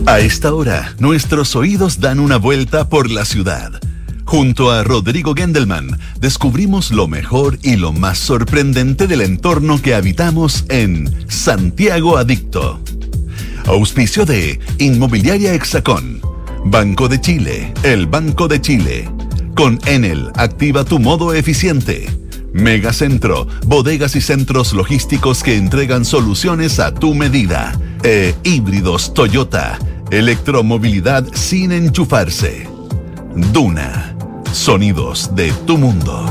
A esta hora, nuestros oídos dan una vuelta por la ciudad. Junto a Rodrigo Gendelman, descubrimos lo mejor y lo más sorprendente del entorno que habitamos en Santiago Adicto. Auspicio de Inmobiliaria Hexacón, Banco de Chile, el Banco de Chile. Con Enel, activa tu modo eficiente. Megacentro, bodegas y centros logísticos que entregan soluciones a tu medida. Híbridos Toyota, electromovilidad sin enchufarse. Duna, sonidos de tu mundo.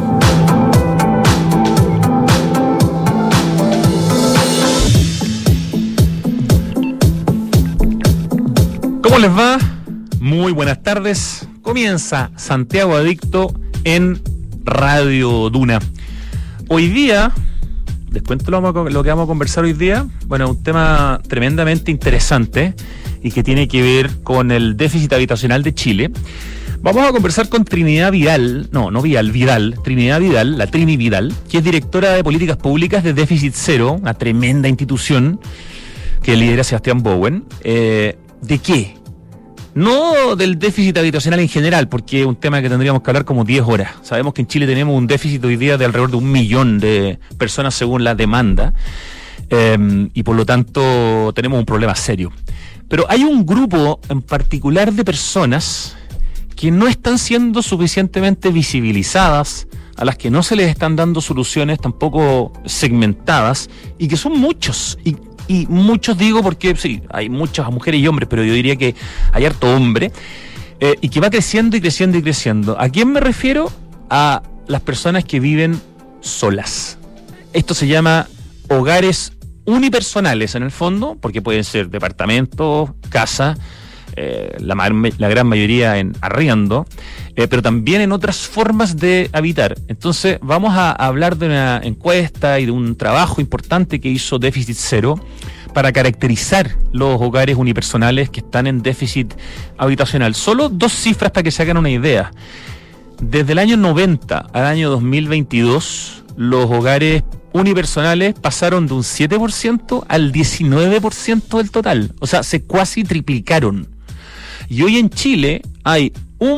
¿Cómo les va? Muy buenas tardes. Comienza Santiago Adicto en Radio Duna. Hoy día, les cuento lo que vamos a conversar hoy día. Bueno, un tema tremendamente interesante y que tiene que ver con el déficit habitacional de Chile. Vamos a conversar con Trinidad Vidal, Trinidad Vidal, la Trini Vidal, que es directora de Políticas Públicas de Déficit Cero, una tremenda institución que lidera Sebastián Bowen. ¿De qué? No del déficit habitacional en general, porque es un tema que tendríamos que hablar como 10 horas. Sabemos que en Chile tenemos un déficit hoy día de alrededor de 1 millón de personas según la demanda, y por lo tanto tenemos un problema serio. Pero hay un grupo en particular de personas que no están siendo suficientemente visibilizadas, a las que no se les están dando soluciones tampoco segmentadas, y que son muchos, y muchos digo porque sí, hay muchas mujeres y hombres, pero yo diría que hay harto hombre, y que va creciendo y creciendo y creciendo. ¿A quién me refiero? A las personas que viven solas. Esto se llama hogares unipersonales en el fondo, porque pueden ser departamentos, casa, la gran mayoría en arriendo, pero también en otras formas de habitar. Entonces vamos a hablar de una encuesta y de un trabajo importante que hizo Déficit Cero para caracterizar los hogares unipersonales que están en déficit habitacional. Solo 2 cifras para que se hagan una idea. Desde el año 90 al año 2022, los hogares unipersonales pasaron de un 7% al 19% del total. O sea, se casi triplicaron. Y hoy en Chile hay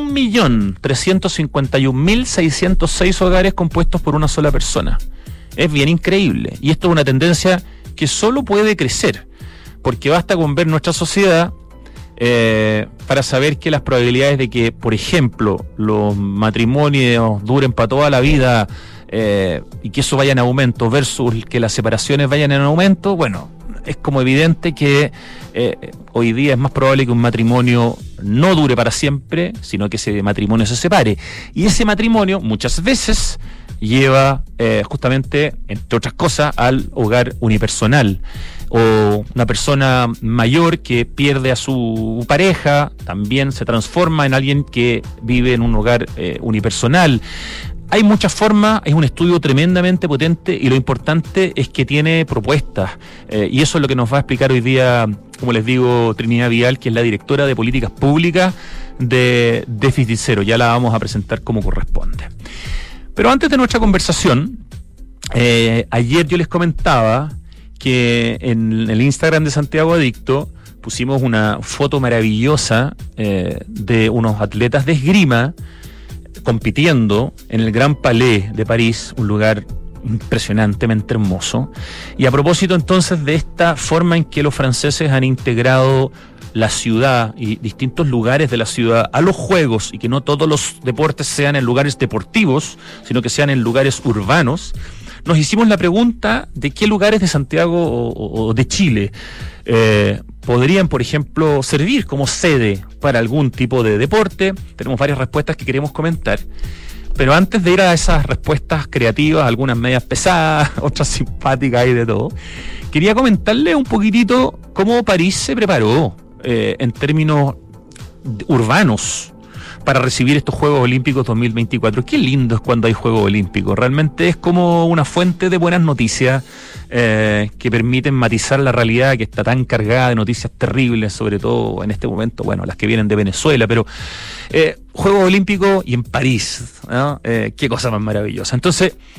1.351.606 hogares compuestos por una sola persona. Es bien increíble. Y esto es una tendencia que solo puede crecer, porque basta con ver nuestra sociedad para saber que las probabilidades de que, por ejemplo, los matrimonios duren para toda la vida y que eso vaya en aumento versus que las separaciones vayan en aumento, bueno, es como evidente que hoy día es más probable que un matrimonio no dure para siempre, sino que ese matrimonio se separe. Y ese matrimonio muchas veces lleva justamente, entre otras cosas, al hogar unipersonal. O una persona mayor que pierde a su pareja también se transforma en alguien que vive en un hogar unipersonal. Hay muchas formas, es un estudio tremendamente potente y lo importante es que tiene propuestas, y eso es lo que nos va a explicar hoy día, como les digo, Trinidad Vidal, que es la directora de Políticas Públicas de Déficit Cero. Ya la vamos a presentar como corresponde. Pero antes de nuestra conversación, ayer yo les comentaba que en el Instagram de Santiago Adicto pusimos una foto maravillosa de unos atletas de esgrima compitiendo en el Grand Palais de París, un lugar impresionantemente hermoso. Y a propósito entonces de esta forma en que los franceses han integrado la ciudad y distintos lugares de la ciudad a los juegos, y que no todos los deportes sean en lugares deportivos, sino que sean en lugares urbanos, nos hicimos la pregunta de qué lugares de Santiago o de Chile podrían, por ejemplo, servir como sede para algún tipo de deporte. Tenemos varias respuestas que queremos comentar, pero antes de ir a esas respuestas creativas, algunas medias pesadas, otras simpáticas y de todo, quería comentarles un poquitito cómo París se preparó en términos urbanos para recibir estos Juegos Olímpicos 2024. Qué lindo es cuando hay Juegos Olímpicos. Realmente es como una fuente de buenas noticias que permiten matizar la realidad que está tan cargada de noticias terribles, sobre todo en este momento, bueno, las que vienen de Venezuela, pero Juegos Olímpicos y en París, ¿no? Qué cosa más maravillosa. Entonces,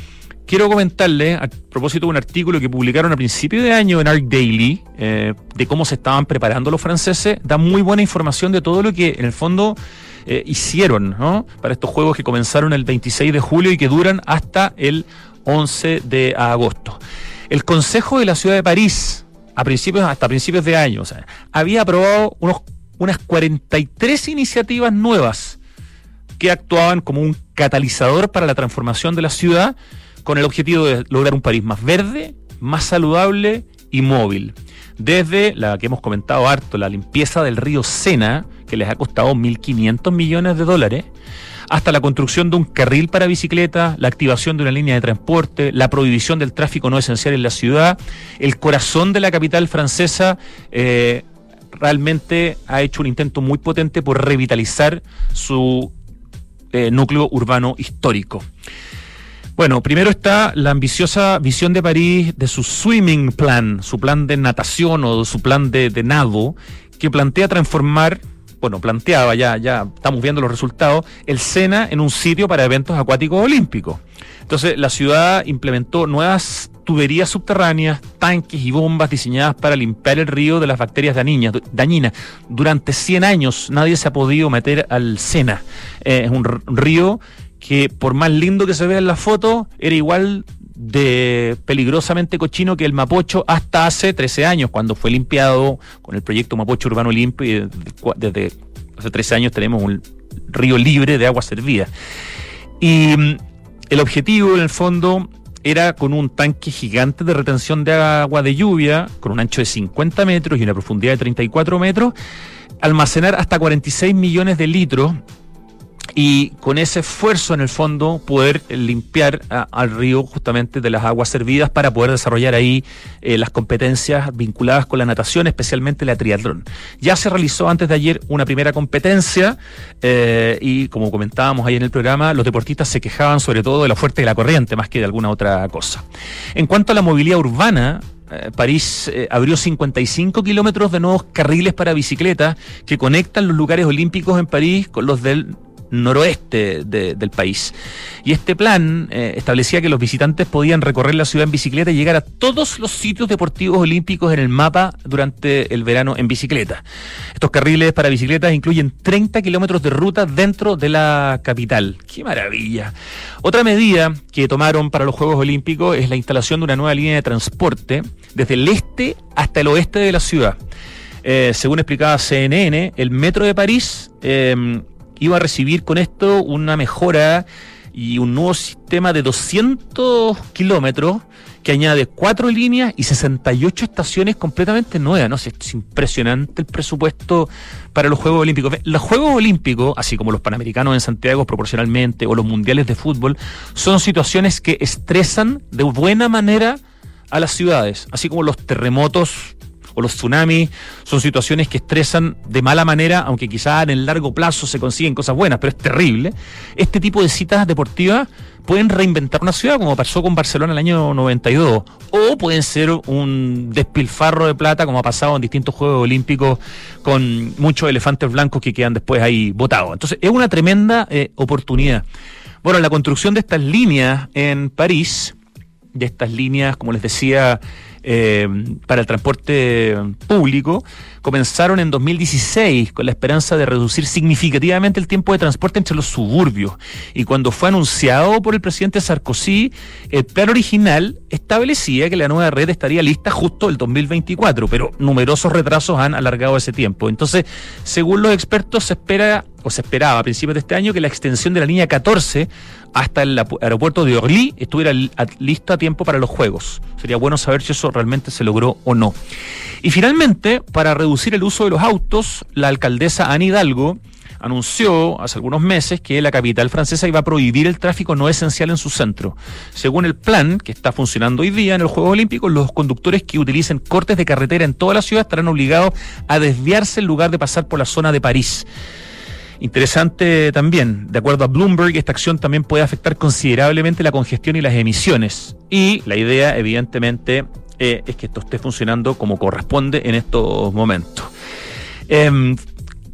quiero comentarles, a propósito de un artículo que publicaron a principio de año en Arc Daily, de cómo se estaban preparando los franceses, da muy buena información de todo lo que en el fondo hicieron, ¿no?, para estos juegos que comenzaron el 26 de julio y que duran hasta el 11 de agosto. El Consejo de la Ciudad de París, hasta principios de año, o sea, había aprobado unas 43 iniciativas nuevas que actuaban como un catalizador para la transformación de la ciudad, con el objetivo de lograr un París más verde, más saludable y móvil. Desde la que hemos comentado harto, la limpieza del río Sena, que les ha costado 1.500 millones de dólares, hasta la construcción de un carril para bicicletas, la activación de una línea de transporte, la prohibición del tráfico no esencial en la ciudad. El corazón de la capital francesa realmente ha hecho un intento muy potente por revitalizar su núcleo urbano histórico. Bueno, primero está la ambiciosa visión de París de su swimming plan, su plan de natación o su plan de nado, que plantea transformar, ya estamos viendo los resultados, el Sena en un sitio para eventos acuáticos olímpicos. Entonces, la ciudad implementó nuevas tuberías subterráneas, tanques y bombas diseñadas para limpiar el río de las bacterias dañinas. Durante 100 años nadie se ha podido meter al Sena. Es un río que, por más lindo que se vea en la foto, era igual de peligrosamente cochino que el Mapocho hasta hace 13 años, cuando fue limpiado con el proyecto Mapocho Urbano Limpio, y desde hace 13 años tenemos un río libre de agua servida. Y el objetivo, en el fondo, era con un tanque gigante de retención de agua de lluvia, con un ancho de 50 metros y una profundidad de 34 metros, almacenar hasta 46 millones de litros, y con ese esfuerzo, en el fondo, poder limpiar al río justamente de las aguas servidas para poder desarrollar ahí las competencias vinculadas con la natación, especialmente la triatlón. Ya se realizó antes de ayer una primera competencia y, como comentábamos ahí en el programa, los deportistas se quejaban sobre todo de la fuerte de la corriente más que de alguna otra cosa. En cuanto a la movilidad urbana, París abrió 55 kilómetros de nuevos carriles para bicicletas que conectan los lugares olímpicos en París con los del noroeste del país. Y este plan establecía que los visitantes podían recorrer la ciudad en bicicleta y llegar a todos los sitios deportivos olímpicos en el mapa durante el verano en bicicleta. Estos carriles para bicicletas incluyen 30 kilómetros de ruta dentro de la capital. ¡Qué maravilla! Otra medida que tomaron para los Juegos Olímpicos es la instalación de una nueva línea de transporte desde el este hasta el oeste de la ciudad. Según explicaba CNN, el metro de París iba a recibir con esto una mejora y un nuevo sistema de 200 kilómetros que añade 4 líneas y 68 estaciones completamente nuevas, ¿no? Es impresionante el presupuesto para los Juegos Olímpicos. Los Juegos Olímpicos, así como los Panamericanos en Santiago proporcionalmente, o los Mundiales de Fútbol, son situaciones que estresan de buena manera a las ciudades, así como los terremotos o los tsunamis son situaciones que estresan de mala manera, aunque quizás en el largo plazo se consiguen cosas buenas, pero es terrible. Este tipo de citas deportivas pueden reinventar una ciudad, como pasó con Barcelona en el año 92, o pueden ser un despilfarro de plata, como ha pasado en distintos Juegos Olímpicos, con muchos elefantes blancos que quedan después ahí botados. Entonces es una tremenda oportunidad. Bueno, la construcción de estas líneas en París, de estas líneas, como les decía, para el transporte público, comenzaron en 2016 con la esperanza de reducir significativamente el tiempo de transporte entre los suburbios. Y cuando fue anunciado por el presidente Sarkozy, el plan original establecía que la nueva red estaría lista justo el 2024, pero numerosos retrasos han alargado ese tiempo. Entonces, según los expertos, se esperaba a principios de este año que la extensión de la línea 14 hasta el aeropuerto de Orly estuviera listo a tiempo para los Juegos. Sería bueno saber si eso realmente se logró o no. Y finalmente, para reducir el uso de los autos, la alcaldesa Anne Hidalgo anunció hace algunos meses que la capital francesa iba a prohibir el tráfico no esencial en su centro. Según el plan que está funcionando hoy día en los Juegos Olímpicos, los conductores que utilicen cortes de carretera en toda la ciudad estarán obligados a desviarse en lugar de pasar por la zona de París. Interesante también, de acuerdo a Bloomberg, esta acción también puede afectar considerablemente la congestión y las emisiones. Y la idea, evidentemente, es que esto esté funcionando como corresponde en estos momentos.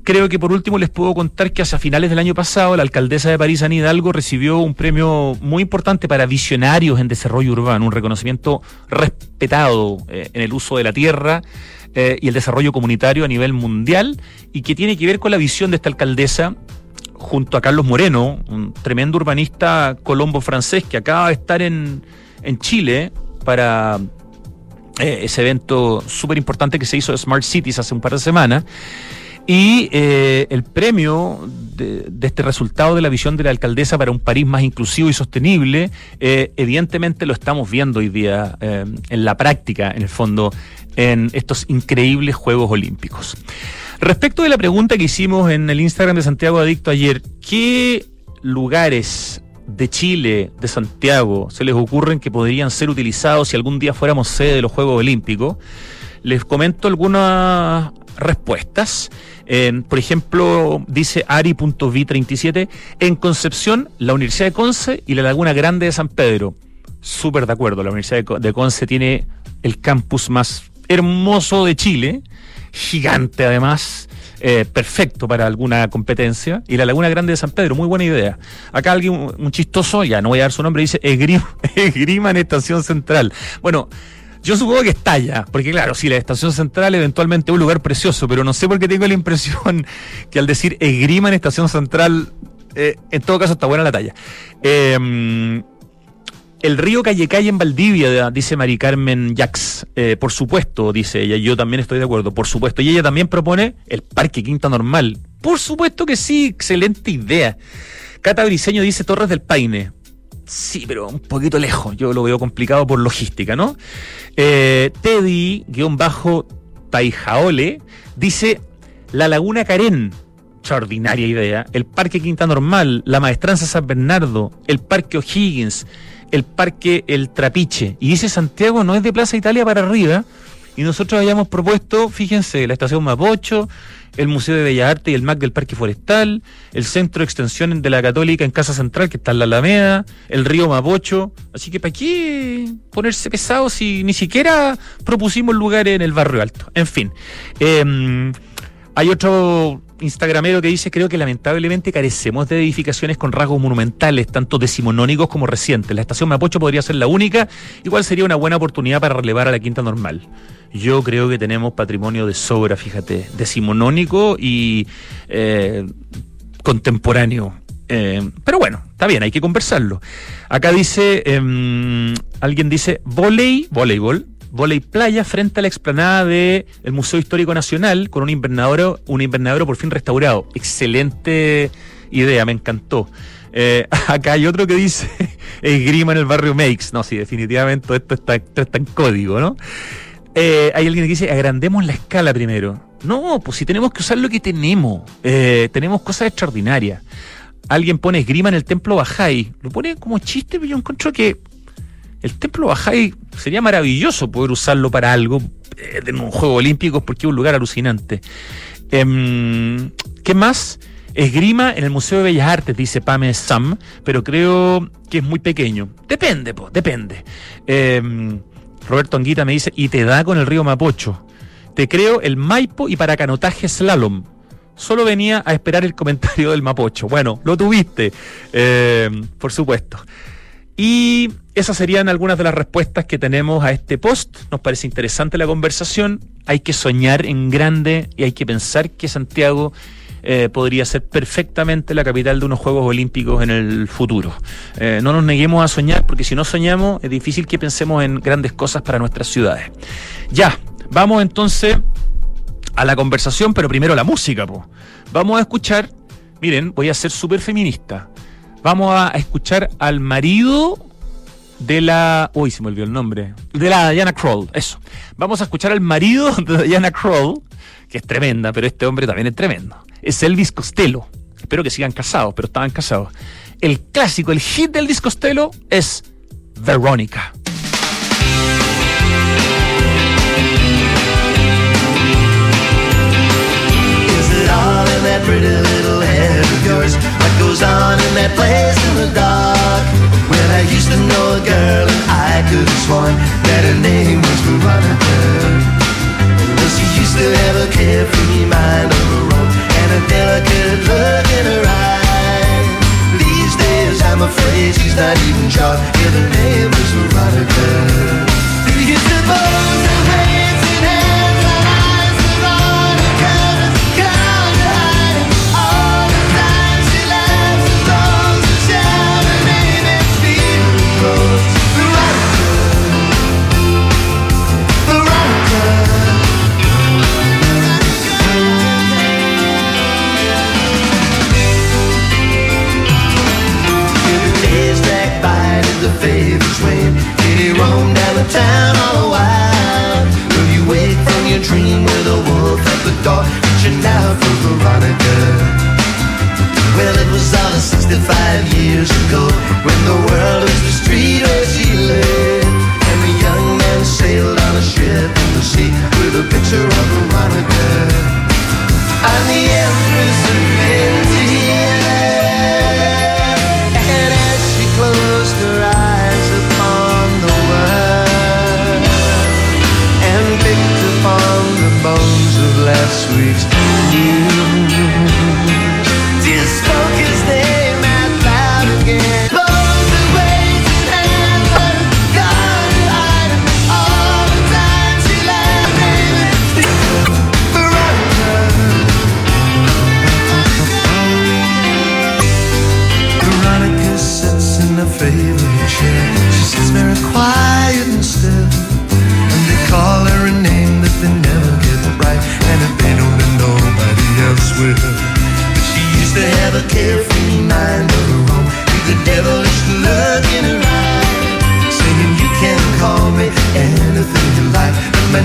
creo que por último les puedo contar que hacia finales del año pasado la alcaldesa de París, Anne Hidalgo, recibió un premio muy importante para visionarios en desarrollo urbano, un reconocimiento respetado en el uso de la tierra y el desarrollo comunitario a nivel mundial, y que tiene que ver con la visión de esta alcaldesa junto a Carlos Moreno, un tremendo urbanista colombo francés que acaba de estar en Chile para ese evento súper importante que se hizo de Smart Cities hace un par de semanas. Y el premio de este resultado de la visión de la alcaldesa para un París más inclusivo y sostenible, evidentemente lo estamos viendo hoy día en la práctica, en el fondo, en estos increíbles Juegos Olímpicos. Respecto de la pregunta que hicimos en el Instagram de Santiago Adicto ayer, ¿qué lugares de Chile, de Santiago, se les ocurren que podrían ser utilizados si algún día fuéramos sede de los Juegos Olímpicos? Les comento algunas respuestas. Por ejemplo, dice Ari.v37, en Concepción, la Universidad de Conce y la Laguna Grande de San Pedro. Súper de acuerdo, la Universidad de Conce tiene el campus más hermoso de Chile, gigante además, perfecto para alguna competencia, y la Laguna Grande de San Pedro, muy buena idea. Acá alguien, un chistoso, ya no voy a dar su nombre, dice esgrima en Estación Central. Bueno, yo supongo que está ya, porque claro, sí, la Estación Central eventualmente es un lugar precioso, pero no sé por qué tengo la impresión que al decir esgrima en Estación Central, en todo caso está buena la talla. El río Calle en Valdivia, dice Mari Carmen Jax. Por supuesto, dice ella, yo también estoy de acuerdo, por supuesto. Y ella también propone el Parque Quinta Normal. Por supuesto que sí, excelente idea. Cata Briceño dice Torres del Paine. Sí, pero un poquito lejos, yo lo veo complicado por logística, ¿no? Teddy-Taijaole dice la Laguna Carén. Extraordinaria idea. El Parque Quinta Normal, la Maestranza San Bernardo, el Parque O'Higgins, el Parque El Trapiche. Y dice Santiago no es de Plaza Italia para arriba, y nosotros habíamos propuesto, fíjense, la Estación Mapocho, el Museo de Bellas Artes y el MAC del Parque Forestal, el Centro de Extensión de la Católica en Casa Central, que está en la Alameda, el río Mapocho. Así que ¿para qué ponerse pesado si ni siquiera propusimos lugares en el Barrio Alto? En fin, hay otro instagramero que dice, creo que lamentablemente carecemos de edificaciones con rasgos monumentales, tanto decimonónicos como recientes. La Estación Mapocho podría ser la única, igual sería una buena oportunidad para relevar a la Quinta Normal. Yo creo que tenemos patrimonio de sobra, fíjate, decimonónico y contemporáneo. Pero bueno, está bien, hay que conversarlo. Acá dice, alguien dice, voleibol playa frente a la explanada del Museo Histórico Nacional con un invernadero por fin restaurado. Excelente idea, me encantó. Acá hay otro que dice esgrima en el barrio Meix. No, sí, definitivamente esto está en código, ¿no? Hay alguien que dice agrandemos la escala primero. No, pues si tenemos que usar lo que tenemos. Tenemos cosas extraordinarias. Alguien pone esgrima en el Templo Bajay. Lo pone como chiste, pero yo encuentro que el Templo Bajay sería maravilloso poder usarlo para algo en un Juego Olímpico, porque es un lugar alucinante. ¿Qué más? Esgrima en el Museo de Bellas Artes, dice Pame Sam, pero creo que es muy pequeño. Depende. Roberto Anguita me dice, y te da con el río Mapocho. Te creo el Maipo y para canotaje slalom. Solo venía a esperar el comentario del Mapocho. Bueno, lo tuviste, por supuesto. Y esas serían algunas de las respuestas que tenemos a este post. Nos parece interesante la conversación. Hay que soñar en grande y hay que pensar que Santiago podría ser perfectamente la capital de unos Juegos Olímpicos en el futuro. No nos neguemos a soñar, porque si no soñamos es difícil que pensemos en grandes cosas para nuestras ciudades. Ya, vamos entonces a la conversación, pero primero la música, po. Vamos a escuchar, miren, voy a ser súper feminista. Vamos a escuchar al marido de la... Uy, se me olvidó el nombre. De la Diana Krall, eso. Vamos a escuchar al marido de Diana Krall, que es tremenda, pero este hombre también es tremendo. Es Elvis Costello. Espero que sigan casados, pero estaban casados. El clásico, el hit de Elvis Costello es Veronica. That pretty little head of yours, what goes on in that place in the dark? Well, I used to know a girl and I could have sworn that her name was Veronica. Well, she used to have a carefree mind of her own and a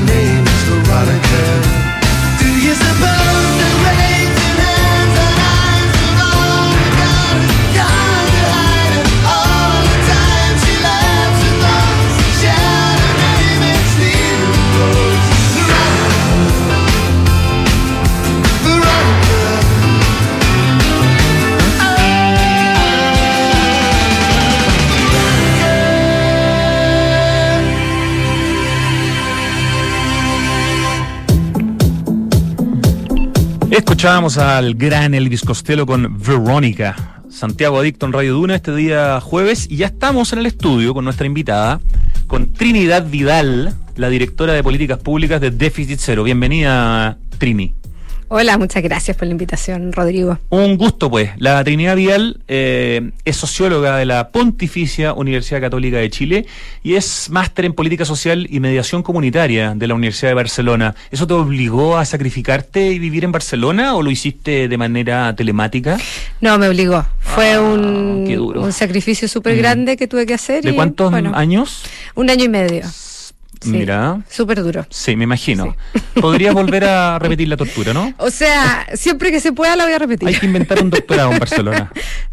her name is Veronica. Do you suppose that raising hands and eyes is all you got? Can't you hide it all the time? She laughs at those who shout her name and steal the roads. Veronica, Escuchábamos al gran Elvis Costello con Verónica. Santiago Adicto en Radio Duna este día jueves, y ya estamos en el estudio con nuestra invitada, con Trinidad Vidal, la directora de Políticas Públicas de Déficit Cero. Bienvenida, Trini. Hola, muchas gracias por la invitación, Rodrigo. Un gusto, pues. La Trinidad Vidal es socióloga de la Pontificia Universidad Católica de Chile y es máster en Política Social y Mediación Comunitaria de la Universidad de Barcelona. ¿Eso te obligó a sacrificarte y vivir en Barcelona o lo hiciste de manera telemática? No, me obligó. Fue qué duro. un sacrificio súper grande que tuve que hacer. ¿De cuántos años? 1 año y medio. Sí, mira. Súper duro. Sí, me imagino. Sí. Podrías volver a repetir la tortura, ¿no? O sea, siempre que se pueda la voy a repetir. Hay que inventar un doctorado en Barcelona.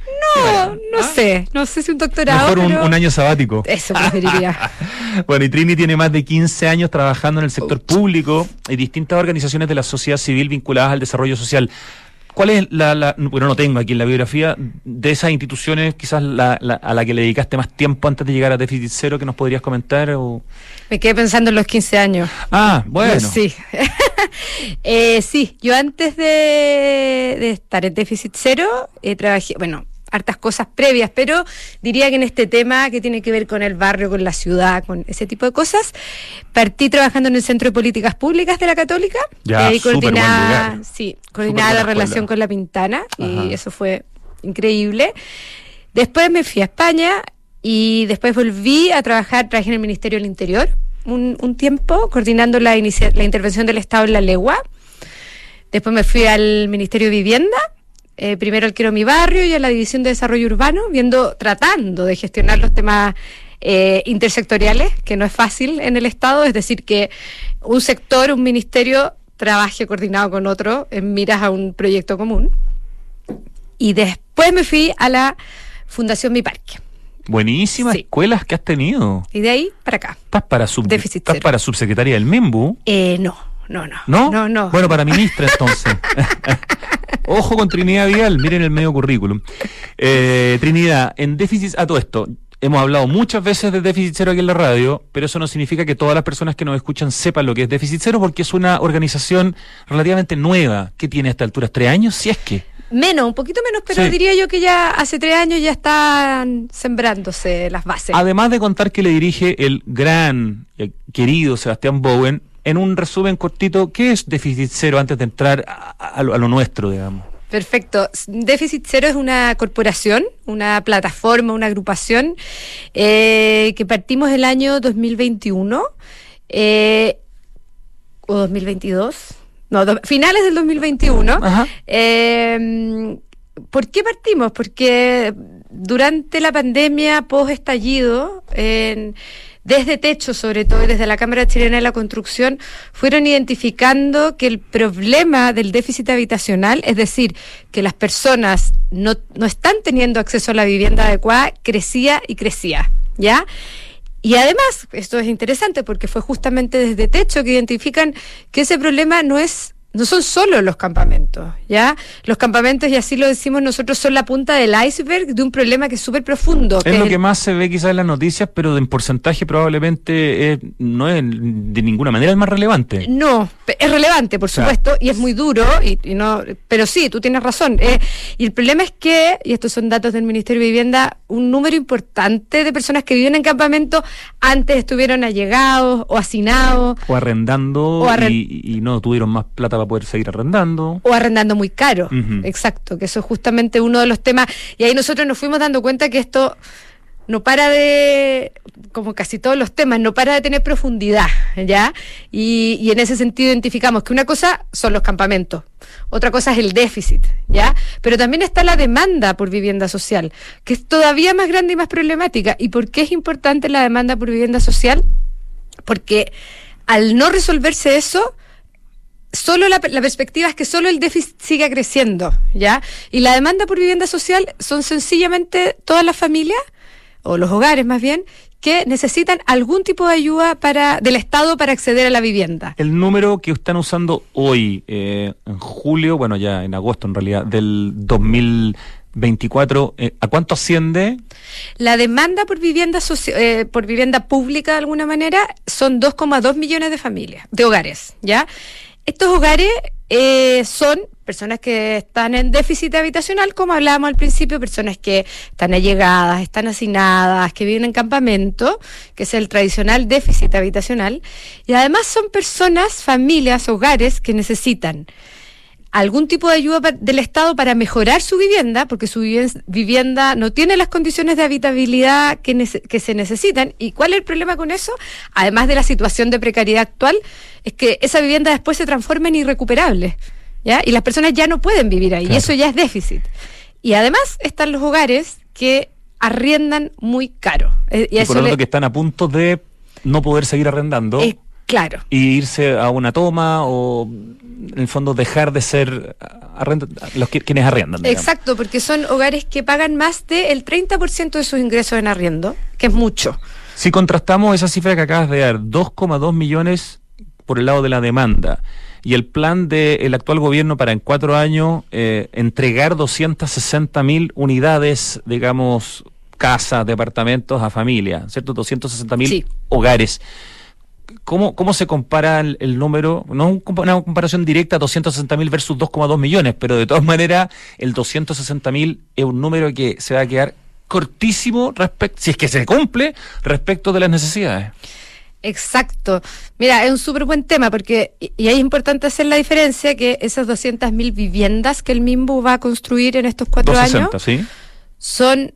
No sé si un doctorado. Mejor pero un año sabático. eso preferiría. Bueno, y Trini tiene más de 15 años trabajando en el sector público y distintas organizaciones de la sociedad civil vinculadas al desarrollo social. ¿Cuál es bueno, no tengo aquí en la biografía de esas instituciones, quizás a la que le dedicaste más tiempo antes de llegar a Déficit Cero, que nos podrías comentar? O... Me quedé pensando en los 15 años. Ah, bueno. Sí. Sí, yo antes de estar en Déficit Cero trabajé, hartas cosas previas, pero diría que en este tema que tiene que ver con el barrio, con la ciudad, con ese tipo de cosas, partí trabajando en el Centro de Políticas Públicas de la Católica. Ya, ahí coordinaba la relación con la Pintana. Ajá. Y eso fue increíble. Después me fui a España y después volví a trabajar, trabajé en el Ministerio del Interior un tiempo, coordinando la intervención del Estado en la Legua. Después me fui al Ministerio de Vivienda, primero al Quiero Mi Barrio y a la División de Desarrollo Urbano, tratando de gestionar los temas intersectoriales, que no es fácil en el Estado, es decir, que un sector, un ministerio, trabaje coordinado con otro en miras a un proyecto común. Y después me fui a la Fundación Mi Parque. Buenísimas escuelas que has tenido. Y de ahí para acá. ¿Estás para subsecretaria del MEMBU? No. ¿No? Bueno, para ministra entonces. Ojo con Trinidad Vidal, miren el medio currículum. Trinidad, en déficit, a todo esto, hemos hablado muchas veces de Déficit Cero aquí en la radio, pero eso no significa que todas las personas que nos escuchan sepan lo que es Déficit Cero, porque es una organización relativamente nueva. ¿Qué tiene a esta altura? ¿3 años? Si es que... un poquito menos, pero sí. Diría yo que ya hace 3 años ya están sembrándose las bases. Además de contar que le dirige el gran, querido Sebastián Bowen, en un resumen cortito, ¿qué es Déficit Cero antes de entrar a lo nuestro, digamos? Perfecto. Déficit Cero es una corporación, una plataforma, una agrupación que partimos el año 2021 o 2022. No, finales del 2021. Ajá. ¿Por qué partimos? Porque durante la pandemia, post-estallido, desde Techo, sobre todo, y desde la Cámara Chilena de la Construcción, fueron identificando que el problema del déficit habitacional, es decir, que las personas no están teniendo acceso a la vivienda adecuada, crecía y crecía, ¿ya? Y además, esto es interesante porque fue justamente desde Techo que identifican que ese problema no son solo los campamentos, ¿ya? Los campamentos, y así lo decimos nosotros, son la punta del iceberg de un problema que es súper profundo. Es lo que más se ve quizás en las noticias, pero en porcentaje probablemente no es de ninguna manera el más relevante. No, es relevante, por supuesto, y es muy duro, y no, pero sí, tú tienes razón. Y el problema es que, y estos son datos del Ministerio de Vivienda, un número importante de personas que viven en campamentos antes estuvieron allegados o hacinados. O arrendando y no tuvieron más plata para poder seguir arrendando. O arrendando muy caro, Uh-huh. Exacto, que eso es justamente uno de los temas. Y ahí nosotros nos fuimos dando cuenta que esto no para de, como casi todos los temas, no para de tener profundidad, ¿ya? Y en ese sentido identificamos que una cosa son los campamentos, otra cosa es el déficit, ¿ya? Pero también está la demanda por vivienda social, que es todavía más grande y más problemática. ¿Y por qué es importante la demanda por vivienda social? Porque al no resolverse eso, solo la perspectiva es que solo el déficit siga creciendo, ¿ya? Y la demanda por vivienda social son sencillamente todas las familias, o los hogares más bien, que necesitan algún tipo de ayuda del Estado para acceder a la vivienda. El número que están usando hoy, en julio, bueno, ya en agosto en realidad, del 2024, ¿a cuánto asciende? La demanda por vivienda por vivienda pública de alguna manera son 2,2 millones de familias, de hogares, ¿ya? Estos hogares son personas que están en déficit habitacional, como hablábamos al principio, personas que están allegadas, están hacinadas, que viven en campamento, que es el tradicional déficit habitacional, y además son personas, familias, hogares que necesitan algún tipo de ayuda del Estado para mejorar su vivienda, porque su vivienda no tiene las condiciones de habitabilidad que se necesitan. ¿Y cuál es el problema con eso? Además de la situación de precariedad actual, es que esa vivienda después se transforma en irrecuperable, ¿ya? Y las personas ya no pueden vivir ahí, claro. Y eso ya es déficit. Y además están los hogares que arriendan muy caro. Y por lo tanto que están a punto de no poder seguir arrendando. Claro. Y irse a una toma o, en el fondo, dejar de ser quienes arriendan. Digamos. Exacto, porque son hogares que pagan más del 30% de sus ingresos en arriendo, que es mucho. Si contrastamos esa cifra que acabas de dar, 2,2 millones por el lado de la demanda, y el plan del actual gobierno para en 4 años entregar 260.000 unidades, digamos, casas, departamentos a familia, ¿cierto? 260.000 sí. Hogares. ¿Cómo se compara el número? No es una comparación directa, 260.000 versus 2,2 millones, pero de todas maneras el 260.000 es un número que se va a quedar cortísimo si es que se cumple respecto de las necesidades. Exacto. Mira, es un súper buen tema porque, y ahí es importante hacer la diferencia, que esas 200.000 viviendas que el MIMBU va a construir en estos 4 años, ¿sí? Son,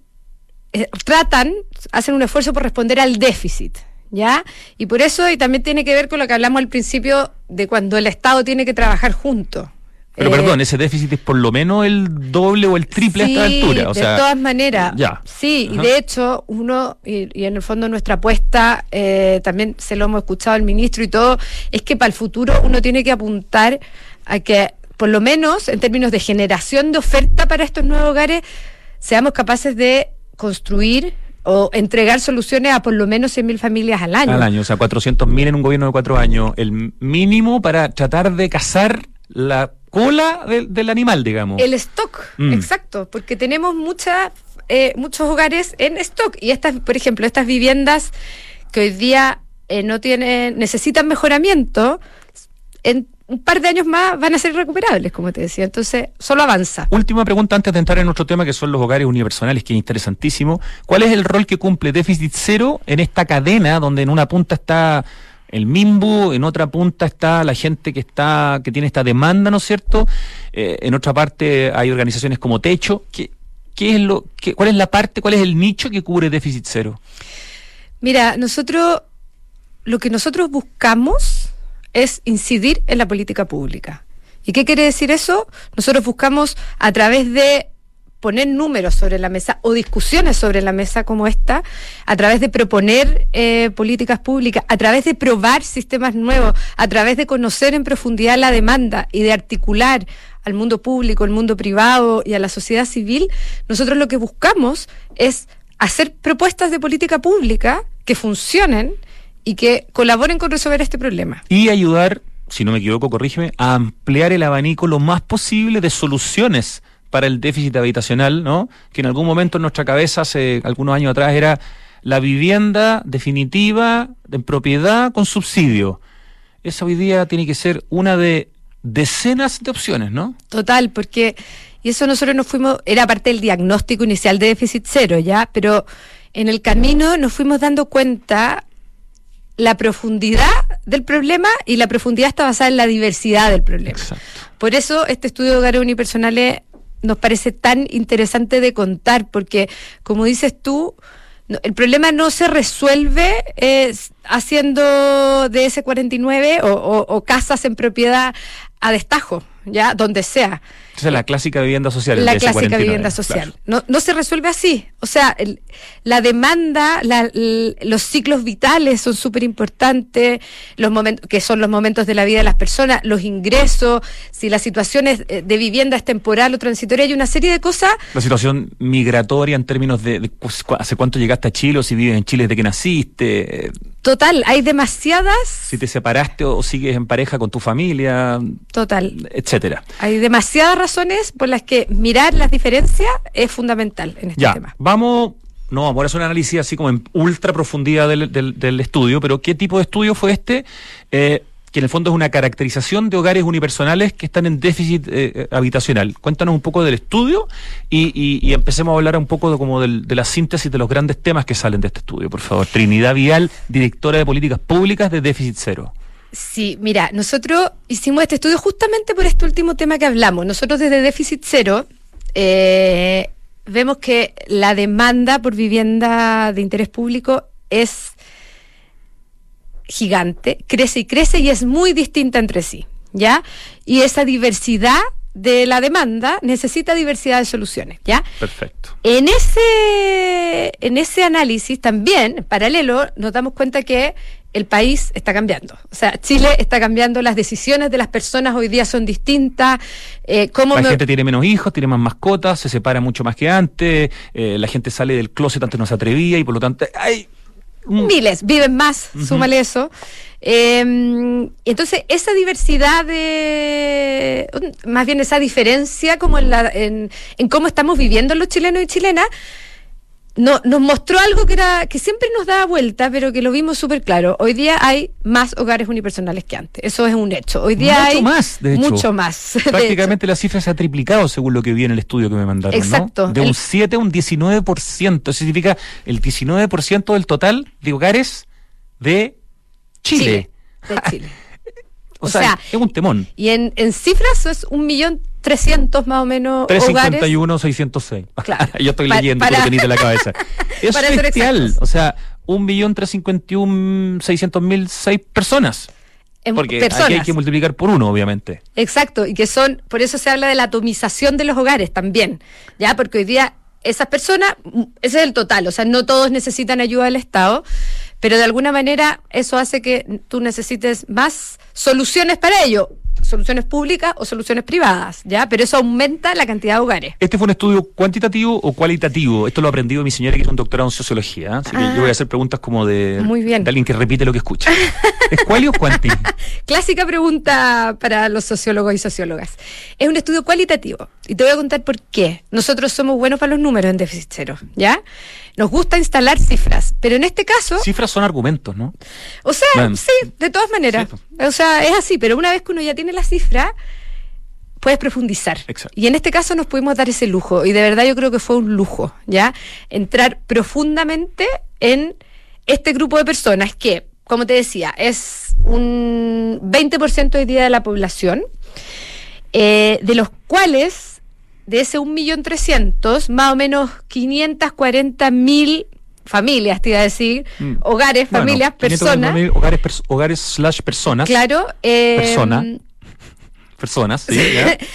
hacen un esfuerzo por responder al déficit, ¿ya? Y por eso, y también tiene que ver con lo que hablamos al principio de cuando el Estado tiene que trabajar junto. Pero perdón, ese déficit es por lo menos el doble o el triple sí, a esta altura. O sea, de todas maneras. Ya. Sí, Ajá. Y de hecho, y en el fondo nuestra apuesta, también se lo hemos escuchado al ministro y todo, es que para el futuro uno tiene que apuntar a que, por lo menos en términos de generación de oferta para estos nuevos hogares, seamos capaces de construir o entregar soluciones a por lo menos 100.000 familias al año. Al año, o sea, 400.000 en un gobierno de 4 años, el mínimo para tratar de cazar la cola del animal, digamos. El stock, exacto, porque tenemos muchos hogares en stock, y por ejemplo, estas viviendas que hoy día necesitan mejoramiento, en un par de años más van a ser recuperables, como te decía, entonces solo avanza. Última pregunta antes de entrar en otro tema, que son los hogares unipersonales, que es interesantísimo. ¿Cuál es el rol que cumple Déficit Cero en esta cadena, donde en una punta está el MIMBU, en otra punta está la gente que tiene esta demanda, ¿no es cierto? En otra parte hay organizaciones como Techo. ¿Cuál es el nicho que cubre Déficit Cero? Mira, lo que nosotros buscamos es incidir en la política pública. ¿Y qué quiere decir eso? Nosotros buscamos, a través de poner números sobre la mesa o discusiones sobre la mesa como esta, a través de proponer políticas públicas, a través de probar sistemas nuevos, a través de conocer en profundidad la demanda y de articular al mundo público, al mundo privado y a la sociedad civil, nosotros lo que buscamos es hacer propuestas de política pública que funcionen y que colaboren con resolver este problema. Y ayudar, si no me equivoco, corrígeme, a ampliar el abanico lo más posible de soluciones para el déficit habitacional, ¿no? Que en algún momento en nuestra cabeza, hace algunos años atrás, era la vivienda definitiva, en propiedad, con subsidio. Esa hoy día tiene que ser una de decenas de opciones, ¿no? Total, porque, y eso nosotros era parte del diagnóstico inicial de Déficit Cero, ¿ya? Pero en el camino nos fuimos dando cuenta la profundidad del problema, y la profundidad está basada en la diversidad del problema. Exacto. Por eso este estudio de hogares unipersonales nos parece tan interesante de contar, porque, como dices tú, el problema no se resuelve haciendo de ese 49 o casas en propiedad a destajo, ya, donde sea. Esa es la clásica vivienda social. La el clásica 49, vivienda social. claro. No se resuelve así. O sea, la demanda, los ciclos vitales son súper importantes, los momentos, que son los momentos de la vida de las personas, los ingresos, si la situación de vivienda es temporal o transitoria, hay una serie de cosas. La situación migratoria en términos de hace cuánto llegaste a Chile, o si vives en Chile desde que naciste. Total, hay demasiadas. Si te separaste o sigues en pareja con tu familia. Total. Etcétera. Hay demasiadas razones por las que mirar las diferencias es fundamental en este tema. Vamos a hacer un análisis así como en ultra profundidad del estudio, pero ¿qué tipo de estudio fue este? Que en el fondo es una caracterización de hogares unipersonales que están en déficit habitacional. Cuéntanos un poco del estudio y empecemos a hablar un poco de la síntesis de los grandes temas que salen de este estudio, por favor. Trinidad Vial, directora de Políticas Públicas de Déficit Cero. Sí, mira, nosotros hicimos este estudio justamente por este último tema que hablamos. Nosotros desde Déficit Cero vemos que la demanda por vivienda de interés público es gigante, crece y crece y es muy distinta entre sí, ¿ya? Y esa diversidad de la demanda necesita diversidad de soluciones, ¿ya? Perfecto. En ese análisis también, en paralelo, nos damos cuenta que el país está cambiando. O sea, Chile está cambiando, las decisiones de las personas hoy día son distintas. La gente tiene menos hijos, tiene más mascotas, se separa mucho más que antes, la gente sale del closet, antes no se atrevía y por lo tanto hay... Miles, viven más, súmale eso. Entonces, esa diversidad más bien esa diferencia como en cómo estamos viviendo los chilenos y chilenas, nos mostró algo que siempre nos daba vuelta, pero que lo vimos súper claro. Hoy día hay más hogares unipersonales que antes. Eso es un hecho. Hoy día hay más, de hecho. Mucho más. Prácticamente la cifra se ha triplicado según lo que vi en el estudio que me mandaron. Exacto. ¿No? De un 7 a un 19%. Eso significa el 19% del total de hogares de Chile. De Chile. O sea, es un temón. Y en cifras es 1.300.000 más o menos 351, 606. Claro. Yo estoy leyendo, tú lo tenés en la cabeza. Es bestial. O sea, 1.351.600.000 6 personas. Porque aquí hay que multiplicar por 1, obviamente. Exacto, y que son, por eso se habla de la atomización de los hogares también, ¿ya? Porque hoy día esas personas, ese es el total, o sea, no todos necesitan ayuda del Estado, pero de alguna manera eso hace que tú necesites más soluciones para ello, soluciones públicas o soluciones privadas, ¿ya? Pero eso aumenta la cantidad de hogares. ¿Este fue un estudio cuantitativo o cualitativo? Esto lo ha aprendido mi señora, que es un doctorado en sociología, así que yo voy a hacer preguntas como de alguien que repite lo que escucha. ¿Es cuali o cuanti? Clásica pregunta para los sociólogos y sociólogas. Es un estudio cualitativo y te voy a contar por qué. Nosotros somos buenos para los números en Déficit Cero, ¿ya? Nos gusta instalar cifras, pero en este caso... Cifras son argumentos, ¿no? O sea, sí, de todas maneras. Sí. O sea, es así, pero una vez que uno ya tiene la cifra, puedes profundizar. Exacto. Y en este caso nos pudimos dar ese lujo, y de verdad yo creo que fue un lujo, ¿ya? Entrar profundamente en este grupo de personas que, como te decía, es un 20% hoy día de la población, de los cuales... De ese 1.300.000, más o menos 540.000 familias, te iba a decir, hogares, familias, personas. Hogares / personas. Claro. Personas, sí.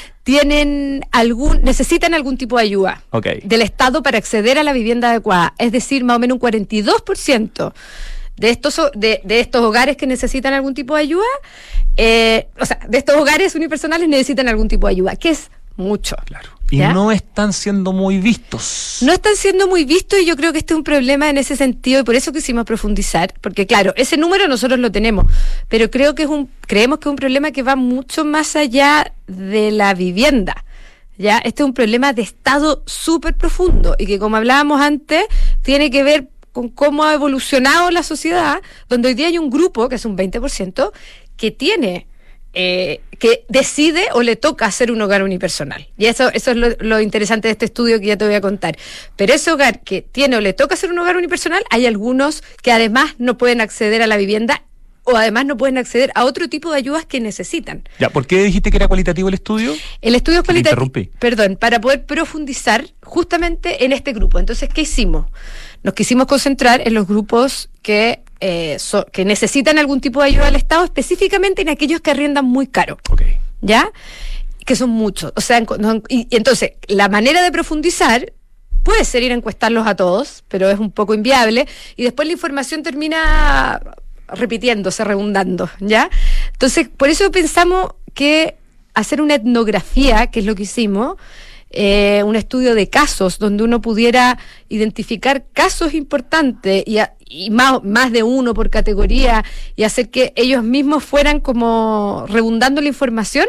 Necesitan algún tipo de ayuda del Estado para acceder a la vivienda adecuada. Es decir, más o menos un 42% de estos hogares que necesitan algún tipo de ayuda, de estos hogares unipersonales necesitan algún tipo de ayuda, que es mucho. Claro. Y ¿ya? No están siendo muy vistos. No están siendo muy vistos y yo creo que este es un problema en ese sentido y por eso quisimos profundizar, porque claro, ese número nosotros lo tenemos, pero creemos que es un problema que va mucho más allá de la vivienda. ¿Ya? Este es un problema de Estado súper profundo y que, como hablábamos antes, tiene que ver con cómo ha evolucionado la sociedad, donde hoy día hay un grupo, que es un 20%, que tiene... que decide o le toca hacer un hogar unipersonal. Y eso es lo interesante de este estudio que ya te voy a contar. Pero ese hogar que tiene o le toca hacer un hogar unipersonal, hay algunos que además no pueden acceder a la vivienda o además no pueden acceder a otro tipo de ayudas que necesitan. Ya, ¿por qué dijiste que era cualitativo el estudio? El estudio es cualitativo. Perdón, para poder profundizar justamente en este grupo. Entonces, ¿qué hicimos? Nos quisimos concentrar en los grupos que que necesitan algún tipo de ayuda del Estado, específicamente en aquellos que arriendan muy caro. Okay. ¿Ya? Que son muchos. O sea, y entonces, la manera de profundizar puede ser ir a encuestarlos a todos, pero es un poco inviable, y después la información termina repitiéndose, redundando, ¿ya? Entonces, por eso pensamos que hacer una etnografía, que es lo que hicimos, un estudio de casos, donde uno pudiera identificar casos importantes y más de uno por categoría, y hacer que ellos mismos fueran como redundando la información,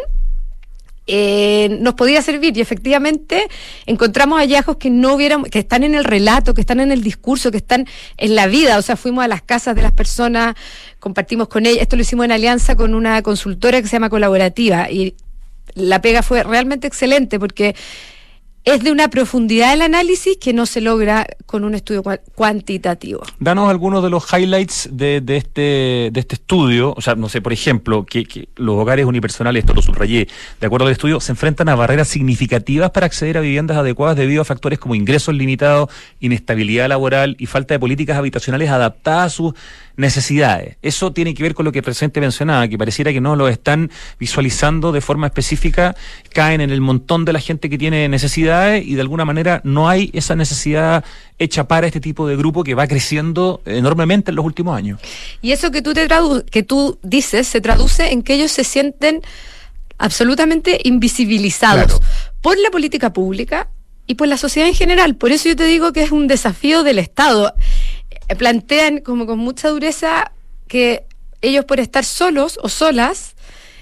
nos podía servir. Y efectivamente encontramos hallazgos que que están en el relato, que están en el discurso, que están en la vida. O sea, fuimos a las casas de las personas, compartimos con ellas. Esto lo hicimos en alianza con una consultora que se llama Colaborativa, y la pega fue realmente excelente, porque es de una profundidad del análisis que no se logra con un estudio cuantitativo. Danos algunos de los highlights de este estudio. O sea, no sé, por ejemplo, que los hogares unipersonales, esto lo subrayé, de acuerdo al estudio, se enfrentan a barreras significativas para acceder a viviendas adecuadas debido a factores como ingresos limitados, inestabilidad laboral y falta de políticas habitacionales adaptadas a sus necesidades. Eso tiene que ver con lo que el presidente mencionaba, que pareciera que no lo están visualizando de forma específica, caen en el montón de la gente que tiene necesidades, y de alguna manera no hay esa necesidad hecha para este tipo de grupo que va creciendo enormemente en los últimos años. Y eso que tú dices se traduce en que ellos se sienten absolutamente invisibilizados, claro, por la política pública y por la sociedad en general. Por eso yo te digo que es un desafío del Estado. Plantean como con mucha dureza que ellos, por estar solos o solas,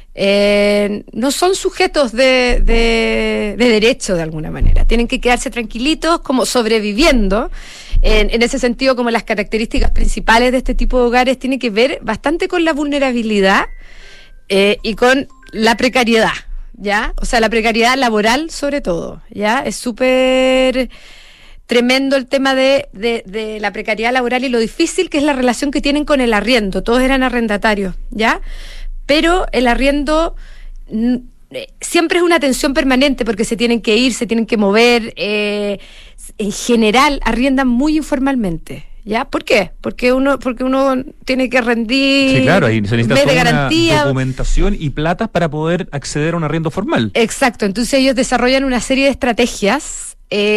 no son sujetos de derecho de alguna manera. Tienen que quedarse tranquilitos, como sobreviviendo. En ese sentido, como las características principales de este tipo de hogares tienen que ver bastante con la vulnerabilidad y con la precariedad, ¿ya? O sea, la precariedad laboral sobre todo, ¿ya? Es súper tremendo el tema de la precariedad laboral y lo difícil que es la relación que tienen con el arriendo. Todos eran arrendatarios, ¿ya? Pero el arriendo siempre es una tensión permanente, porque se tienen que ir, se tienen que mover. En general, arriendan muy informalmente, ¿ya? ¿Por qué? Porque uno tiene que rendir. Sí, claro, ahí se necesita toda garantía, una documentación y platas para poder acceder a un arriendo formal. Exacto, entonces ellos desarrollan una serie de estrategias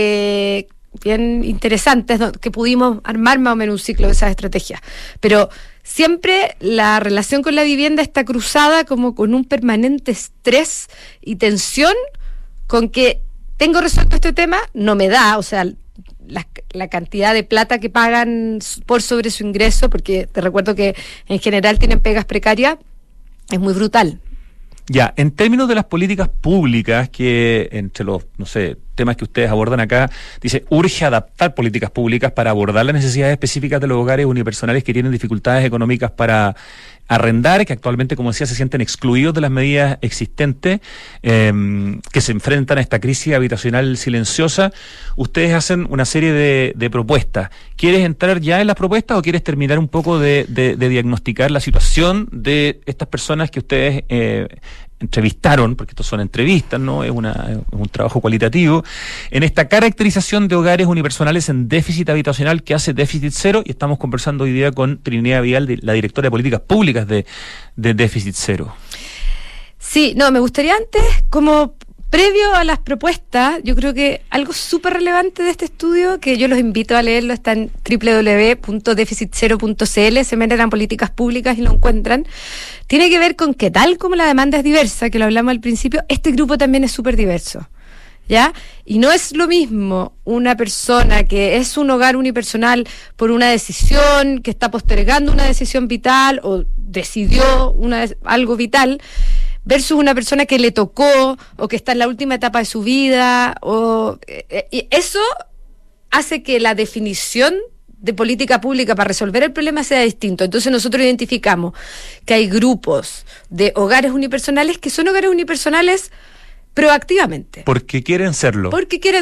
bien interesantes, que pudimos armar más o menos un ciclo de esas estrategias. Pero siempre la relación con la vivienda está cruzada como con un permanente estrés y tensión, con que tengo resuelto este tema, no me da, o sea, la cantidad de plata que pagan por sobre su ingreso, porque te recuerdo que en general tienen pegas precarias, es muy brutal. Ya, en términos de las políticas públicas, que entre los, no sé, temas que ustedes abordan acá, dice, urge adaptar políticas públicas para abordar las necesidades específicas de los hogares unipersonales que tienen dificultades económicas para arrendar, que actualmente, como decía, se sienten excluidos de las medidas existentes, que se enfrentan a esta crisis habitacional silenciosa. Ustedes hacen una serie de propuestas. ¿Quieres entrar ya en las propuestas o quieres terminar un poco de diagnosticar la situación de estas personas que ustedes entrevistaron, porque estos son entrevistas, ¿no? Es un trabajo cualitativo, en esta caracterización de hogares unipersonales en déficit habitacional que hace Déficit Cero? Y estamos conversando hoy día con Trinidad Vidal, la directora de Políticas Públicas de Déficit Cero. Sí, me gustaría antes, como previo a las propuestas, yo creo que algo súper relevante de este estudio, que yo los invito a leerlo, está en www.deficitcero.cl, se meten a políticas públicas y lo encuentran, tiene que ver con que tal como la demanda es diversa, que lo hablamos al principio, este grupo también es súper diverso, ¿ya? Y no es lo mismo una persona que es un hogar unipersonal por una decisión, que está postergando una decisión vital o decidió algo vital, versus una persona que le tocó o que está en la última etapa de su vida, y eso hace que la definición de política pública para resolver el problema sea distinto. Entonces nosotros identificamos que hay grupos de hogares unipersonales que son hogares unipersonales proactivamente. Porque quieren serlo.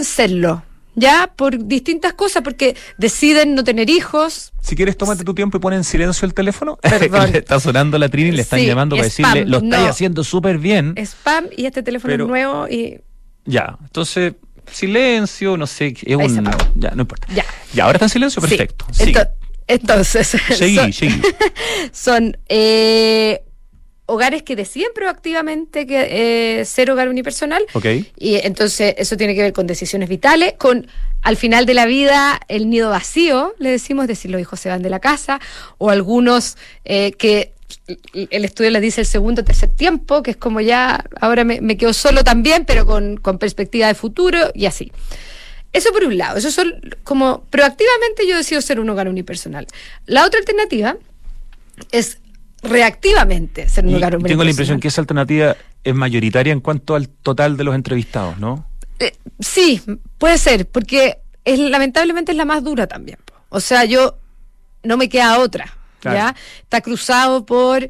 Ya, por distintas cosas, porque deciden no tener hijos. Si quieres, tómate tu tiempo y pon en silencio el teléfono. Perdón. Le está sonando la Trini y le están llamando para spam, decirle, lo estáis haciendo súper bien. Spam, y este teléfono es nuevo y... Ya, entonces, silencio, no sé, ya, no importa. Ya, ahora está en silencio, perfecto. Sí. Entonces, Seguí. son hogares que deciden proactivamente ser hogar unipersonal. Ok. Y entonces eso tiene que ver con decisiones vitales, con al final de la vida el nido vacío, le decimos, es decir, los hijos se van de la casa, o algunos que el estudio les dice el segundo o tercer tiempo, que es como ya, ahora me quedo solo también, pero con perspectiva de futuro y así. Eso por un lado, eso son como proactivamente yo decido ser un hogar unipersonal. La otra alternativa es reactivamente ser un hogar unipersonal. Tengo la impresión que esa alternativa es mayoritaria en cuanto al total de los entrevistados, ¿no? Sí, puede ser, porque lamentablemente es la más dura también. O sea, no me queda otra, claro. ¿ya? Está cruzado por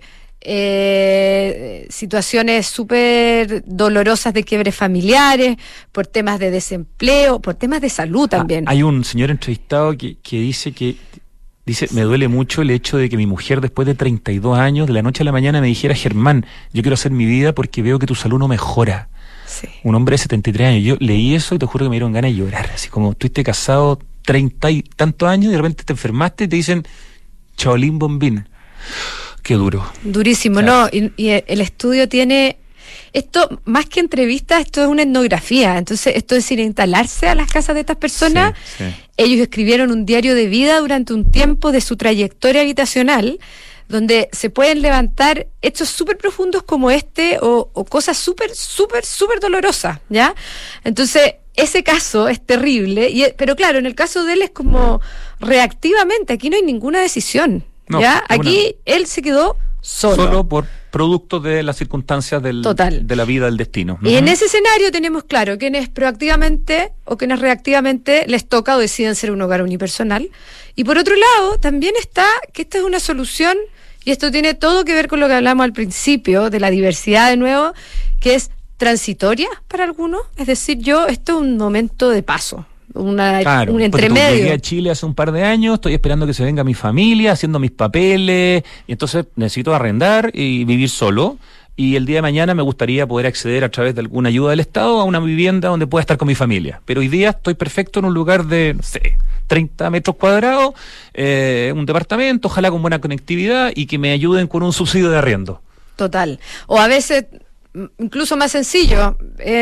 situaciones súper dolorosas de quiebres familiares, por temas de desempleo, por temas de salud también. Hay un señor entrevistado que dice, me duele mucho el hecho de que mi mujer después de 32 años, de la noche a la mañana me dijera, Germán, yo quiero hacer mi vida porque veo que tu salud no mejora. Sí. Un hombre de 73 años. Yo leí eso y te juro que me dieron ganas de llorar. Así como estuviste casado 30 y tantos años y de repente te enfermaste y te dicen, chaolín bombín. Qué duro. Durísimo, claro. ¿No? Y el estudio tiene... Esto, más que entrevistas, esto es una etnografía. Entonces, esto es ir a instalarse a las casas de estas personas. Sí. Ellos escribieron un diario de vida durante un tiempo de su trayectoria habitacional, donde se pueden levantar hechos súper profundos como este o cosas súper dolorosas, ¿ya? Entonces, ese caso es terrible, pero claro, en el caso de él es como reactivamente, aquí no hay ninguna decisión, ¿ya? Aquí él se quedó solo por producto de las circunstancias de la vida, del destino. Y en ese escenario tenemos claro quienes proactivamente o quienes reactivamente les toca o deciden ser un hogar unipersonal. Y por otro lado, también está que esta es una solución, y esto tiene todo que ver con lo que hablamos al principio, de la diversidad de nuevo, que es transitoria para algunos. Es decir, esto es un momento de paso. Un entremedio. Llegué a Chile hace un par de años, estoy esperando que se venga mi familia, haciendo mis papeles, y entonces necesito arrendar y vivir solo, y el día de mañana me gustaría poder acceder a través de alguna ayuda del Estado a una vivienda donde pueda estar con mi familia. Pero hoy día estoy perfecto en un lugar de, 30 metros cuadrados, un departamento, ojalá con buena conectividad y que me ayuden con un subsidio de arriendo. Total. O a veces, incluso más sencillo,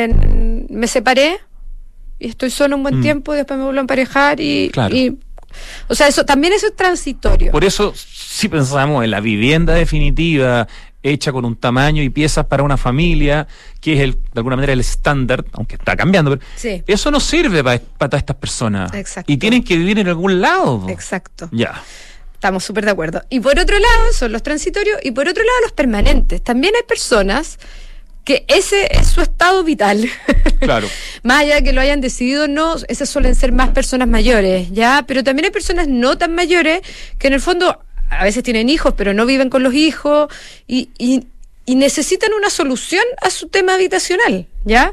me separé, y estoy solo un buen tiempo, y después me vuelvo a emparejar claro. O sea, eso es transitorio. Por eso, si pensamos en la vivienda definitiva, hecha con un tamaño y piezas para una familia, que es de alguna manera el estándar, aunque está cambiando, pero sí. Eso no sirve para todas estas personas. Exacto. Y tienen que vivir en algún lado. Exacto. Ya. Estamos súper de acuerdo. Y por otro lado, son los transitorios, y por otro lado, los permanentes. También hay personas que ese es su estado vital. Claro. Más allá de que lo hayan decidido, no, esas suelen ser más personas mayores, ¿ya? Pero también hay personas no tan mayores que en el fondo a veces tienen hijos, pero no viven con los hijos y necesitan una solución a su tema habitacional, ¿ya?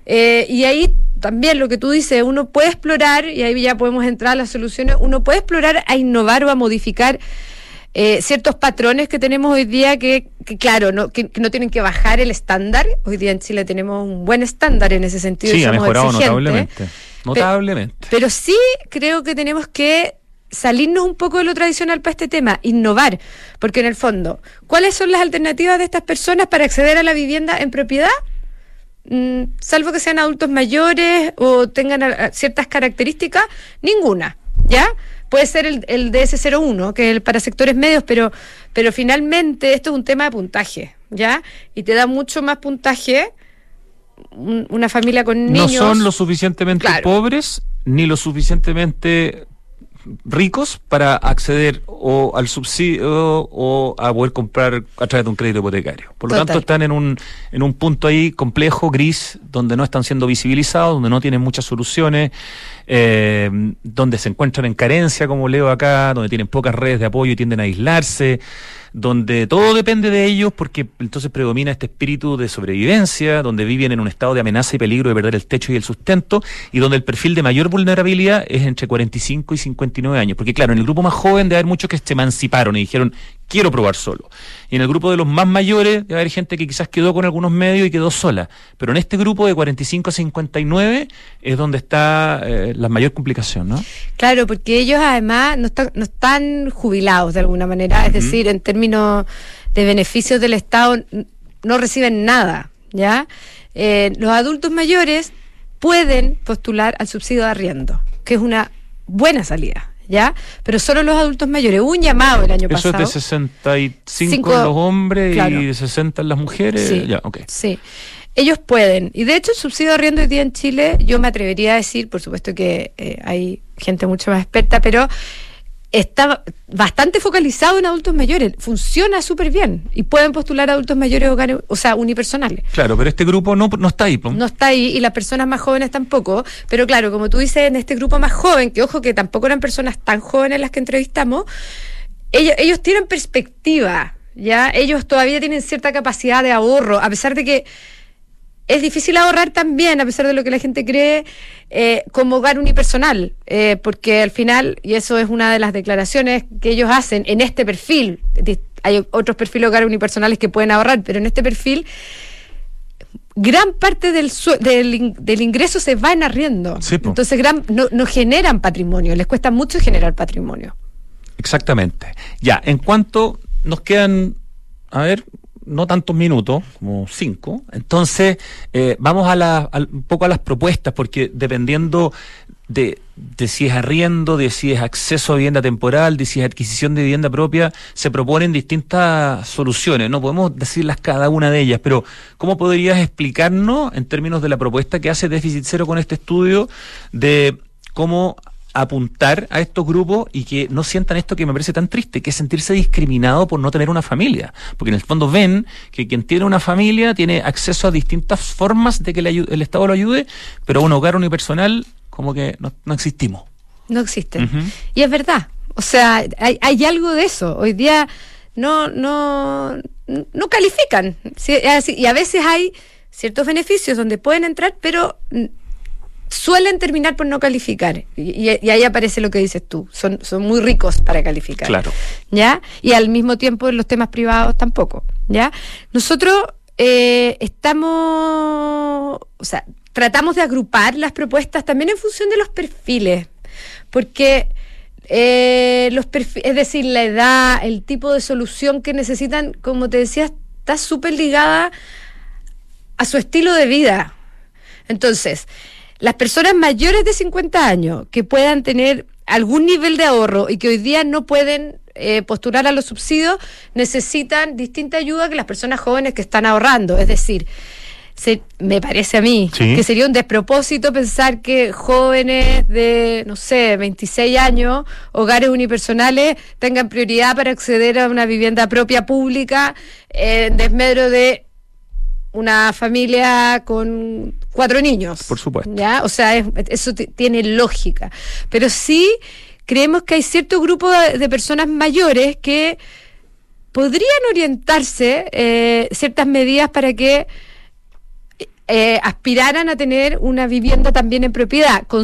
Y ahí también lo que tú dices, uno puede explorar, y ahí ya podemos entrar a las soluciones, uno puede explorar a innovar o a modificar ciertos patrones que tenemos hoy día que claro, que no tienen que bajar el estándar. Hoy día en Chile tenemos un buen estándar en ese sentido. Sí, y ha somos mejorado exigentes. Notablemente. Pero sí creo que tenemos que salirnos un poco de lo tradicional para este tema, innovar, porque en el fondo, ¿cuáles son las alternativas de estas personas para acceder a la vivienda en propiedad? Salvo que sean adultos mayores o tengan ciertas características, ninguna, ¿ya? Puede ser el DS01, que es el para sectores medios, pero finalmente esto es un tema de puntaje, ¿ya? Y te da mucho más puntaje una familia con niños. No son lo suficientemente pobres ni lo suficientemente ricos para acceder o al subsidio o a poder comprar a través de un crédito hipotecario. Por lo tanto, están en un punto ahí complejo, gris, donde no están siendo visibilizados, donde no tienen muchas soluciones, donde se encuentran en carencia, como leo acá, donde tienen pocas redes de apoyo y tienden a aislarse, donde todo depende de ellos porque entonces predomina este espíritu de sobrevivencia, donde viven en un estado de amenaza y peligro de perder el techo y el sustento, y donde el perfil de mayor vulnerabilidad es entre 45 y 59 años, porque claro, en el grupo más joven debe haber muchos que se emanciparon y dijeron, quiero probar solo. Y en el grupo de los más mayores debe haber gente que quizás quedó con algunos medios y quedó sola. Pero en este grupo de 45 a 59 es donde está la mayor complicación, ¿no? Claro, porque ellos además no están jubilados de alguna manera, es decir, en términos de beneficios del Estado no reciben nada, ¿ya? Los adultos mayores pueden postular al subsidio de arriendo, que es una buena salida, ¿ya? Pero solo los adultos mayores. Hubo un llamado el año pasado. Eso es de 65 en los hombres, claro, y de 60 en las mujeres. Sí, ya, okay. Sí. Ellos pueden. Y de hecho el subsidio de arriendo hoy día en Chile, yo me atrevería a decir, por supuesto que hay gente mucho más experta, pero está bastante focalizado en adultos mayores. Funciona súper bien. Y pueden postular adultos mayores o sea, unipersonales. Claro, pero este grupo no está ahí. No está ahí, y las personas más jóvenes tampoco. Pero claro, como tú dices, en este grupo más joven, que ojo que tampoco eran personas tan jóvenes las que entrevistamos, ellos tienen perspectiva, ¿ya? Ellos todavía tienen cierta capacidad de ahorro, a pesar de que es difícil ahorrar también, a pesar de lo que la gente cree, como hogar unipersonal, porque al final, y eso es una de las declaraciones que ellos hacen en este perfil, hay otros perfiles de hogares unipersonales que pueden ahorrar, pero en este perfil, gran parte del ingreso se va en arriendo. Sí, entonces no generan patrimonio, les cuesta mucho generar patrimonio. Exactamente. Ya, en cuanto nos quedan, a ver, no tantos minutos, como 5. Entonces, vamos un poco a las propuestas, porque dependiendo de si es arriendo, de si es acceso a vivienda temporal, de si es adquisición de vivienda propia, se proponen distintas soluciones. No podemos decirlas cada una de ellas, pero ¿cómo podrías explicarnos, en términos de la propuesta que hace Déficit Cero con este estudio, de cómo apuntar a estos grupos y que no sientan esto que me parece tan triste, que es sentirse discriminado por no tener una familia? Porque en el fondo ven que quien tiene una familia tiene acceso a distintas formas de que el Estado lo ayude, pero un hogar unipersonal como que no existimos. No existen. Y es verdad. O sea, hay algo de eso. Hoy día no califican. ¿Sí? Y a veces hay ciertos beneficios donde pueden entrar, pero suelen terminar por no calificar, y ahí aparece lo que dices tú, son muy ricos para calificar. Claro. ¿Ya? Y al mismo tiempo en los temas privados tampoco, ¿ya? Nosotros tratamos de agrupar las propuestas también en función de los perfiles, porque los perfiles, es decir, la edad, el tipo de solución que necesitan, como te decía, está súper ligada a su estilo de vida. Entonces, las personas mayores de 50 años que puedan tener algún nivel de ahorro y que hoy día no pueden postular a los subsidios, necesitan distinta ayuda que las personas jóvenes que están ahorrando. Es decir, me parece a mí que sería un despropósito pensar que jóvenes de, 26 años, hogares unipersonales, tengan prioridad para acceder a una vivienda propia pública en desmedro de una familia con 4 niños. Por supuesto. ¿Ya? O sea, eso tiene lógica. Pero sí creemos que hay cierto grupo de personas mayores que podrían orientarse ciertas medidas para que aspiraran a tener una vivienda también en propiedad, con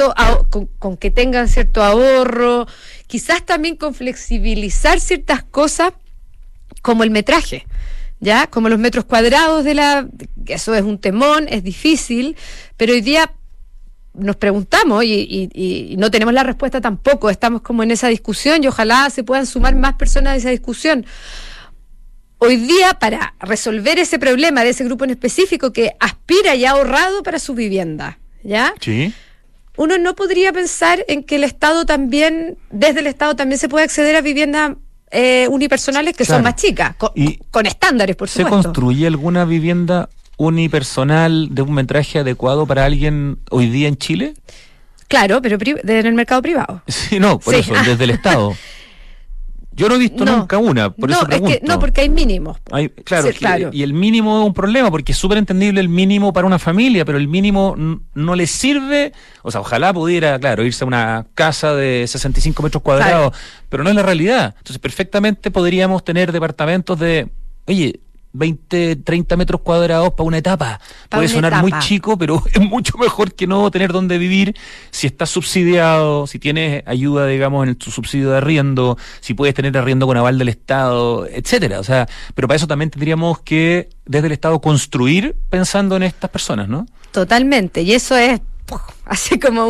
que tengan cierto ahorro, quizás también con flexibilizar ciertas cosas como el metraje. ¿Ya? Como los metros cuadrados eso es un temón, es difícil, pero hoy día nos preguntamos y no tenemos la respuesta tampoco, estamos como en esa discusión y ojalá se puedan sumar más personas a esa discusión. Hoy día, para resolver ese problema de ese grupo en específico que aspira y ha ahorrado para su vivienda, ¿ya? Sí. Uno no podría pensar en que desde el Estado también se puede acceder a viviendas unipersonales que son más chicas, con estándares, por supuesto. ¿Se construye alguna vivienda unipersonal de un metraje adecuado para alguien hoy día en Chile? Claro, pero en el mercado privado. Sí, por eso, desde el Estado. Yo no he visto nunca una, por eso pregunto. Porque hay mínimos. Claro. Y el mínimo es un problema, porque es súper entendible el mínimo para una familia, pero el mínimo no le sirve. O sea, ojalá pudiera, irse a una casa de 65 metros cuadrados, pero no es la realidad. Entonces, perfectamente podríamos tener departamentos de, oye, 20, 30 metros cuadrados para una etapa. Puede sonar muy chico, pero es mucho mejor que no tener dónde vivir si estás subsidiado, si tienes ayuda, digamos, en tu subsidio de arriendo, si puedes tener arriendo con aval del Estado, etcétera. O sea, pero para eso también tendríamos que, desde el Estado, construir pensando en estas personas, ¿no? Totalmente. Y eso es así como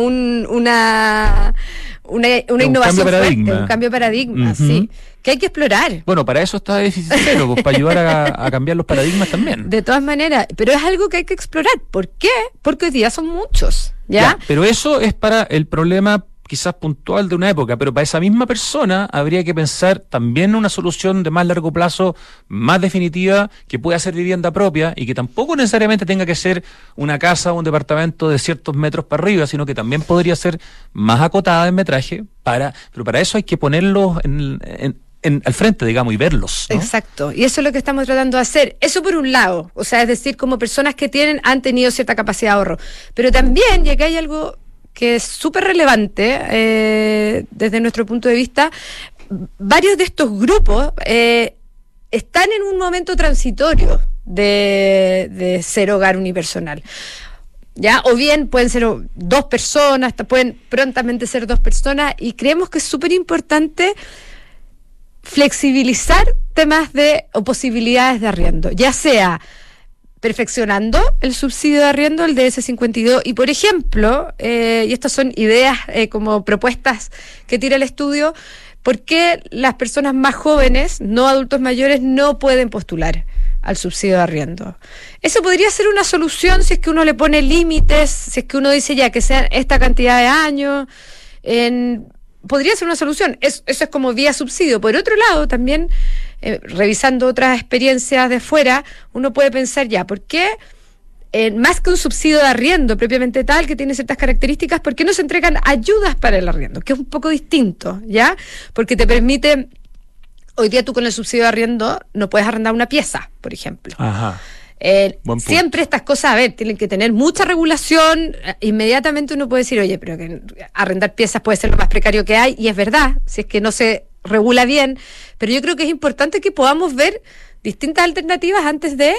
una innovación fuerte, un cambio de paradigma, sí, que hay que explorar. Bueno, para eso está Déficit Cero, pues, para ayudar a cambiar los paradigmas también. De todas maneras, pero es algo que hay que explorar. ¿Por qué? Porque hoy día son muchos, ¿ya? Pero eso es para el problema quizás puntual de una época, pero para esa misma persona habría que pensar también en una solución de más largo plazo, más definitiva, que pueda ser vivienda propia y que tampoco necesariamente tenga que ser una casa o un departamento de ciertos metros para arriba, sino que también podría ser más acotada en metraje, pero para eso hay que ponerlos al frente, digamos, y verlos, ¿no? Exacto, y eso es lo que estamos tratando de hacer. Eso por un lado, o sea, es decir, como personas que han tenido cierta capacidad de ahorro, pero también, y acá hay algo que es súper relevante desde nuestro punto de vista, varios de estos grupos están en un momento transitorio de ser hogar unipersonal. ¿Ya? O bien pueden ser 2 personas, pueden prontamente ser 2 personas, y creemos que es súper importante flexibilizar temas o posibilidades de arriendo, ya sea perfeccionando el subsidio de arriendo, el DS-52, y por ejemplo, y estas son ideas como propuestas que tira el estudio, ¿por qué las personas más jóvenes, no adultos mayores, no pueden postular al subsidio de arriendo? Eso podría ser una solución si es que uno le pone límites, si es que uno dice ya que sean esta cantidad de años, podría ser una solución. Eso es como vía subsidio. Por otro lado, también revisando otras experiencias de fuera, uno puede pensar ya, ¿por qué más que un subsidio de arriendo propiamente tal, que tiene ciertas características, por qué no se entregan ayudas para el arriendo? Que es un poco distinto, ¿ya? Porque te permite, hoy día tú con el subsidio de arriendo no puedes arrendar una pieza, por ejemplo. Ajá. Siempre estas cosas, tienen que tener mucha regulación. Inmediatamente uno puede decir, oye, pero que arrendar piezas puede ser lo más precario que hay, y es verdad, si es que no se regula bien, pero yo creo que es importante que podamos ver distintas alternativas antes de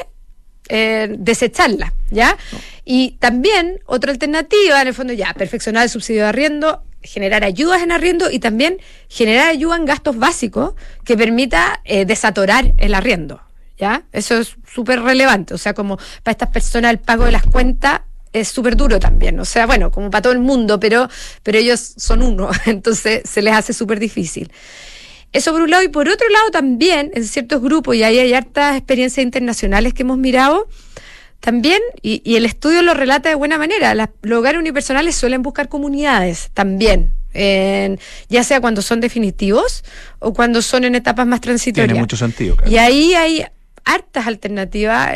desecharlas, ¿ya? No. Y también otra alternativa, en el fondo, ya, perfeccionar el subsidio de arriendo, generar ayudas en arriendo y también generar ayuda en gastos básicos que permita desatorar el arriendo, ¿ya? Eso es súper relevante, o sea, como para estas personas el pago de las cuentas es súper duro también, o sea, bueno, como para todo el mundo, pero ellos son uno, entonces se les hace súper difícil. Eso por un lado, y por otro lado también, en ciertos grupos, y ahí hay hartas experiencias internacionales que hemos mirado, también, y el estudio lo relata de buena manera, los hogares unipersonales suelen buscar comunidades también, ya sea cuando son definitivos o cuando son en etapas más transitorias. Tiene mucho sentido, claro. Y ahí hay hartas alternativas.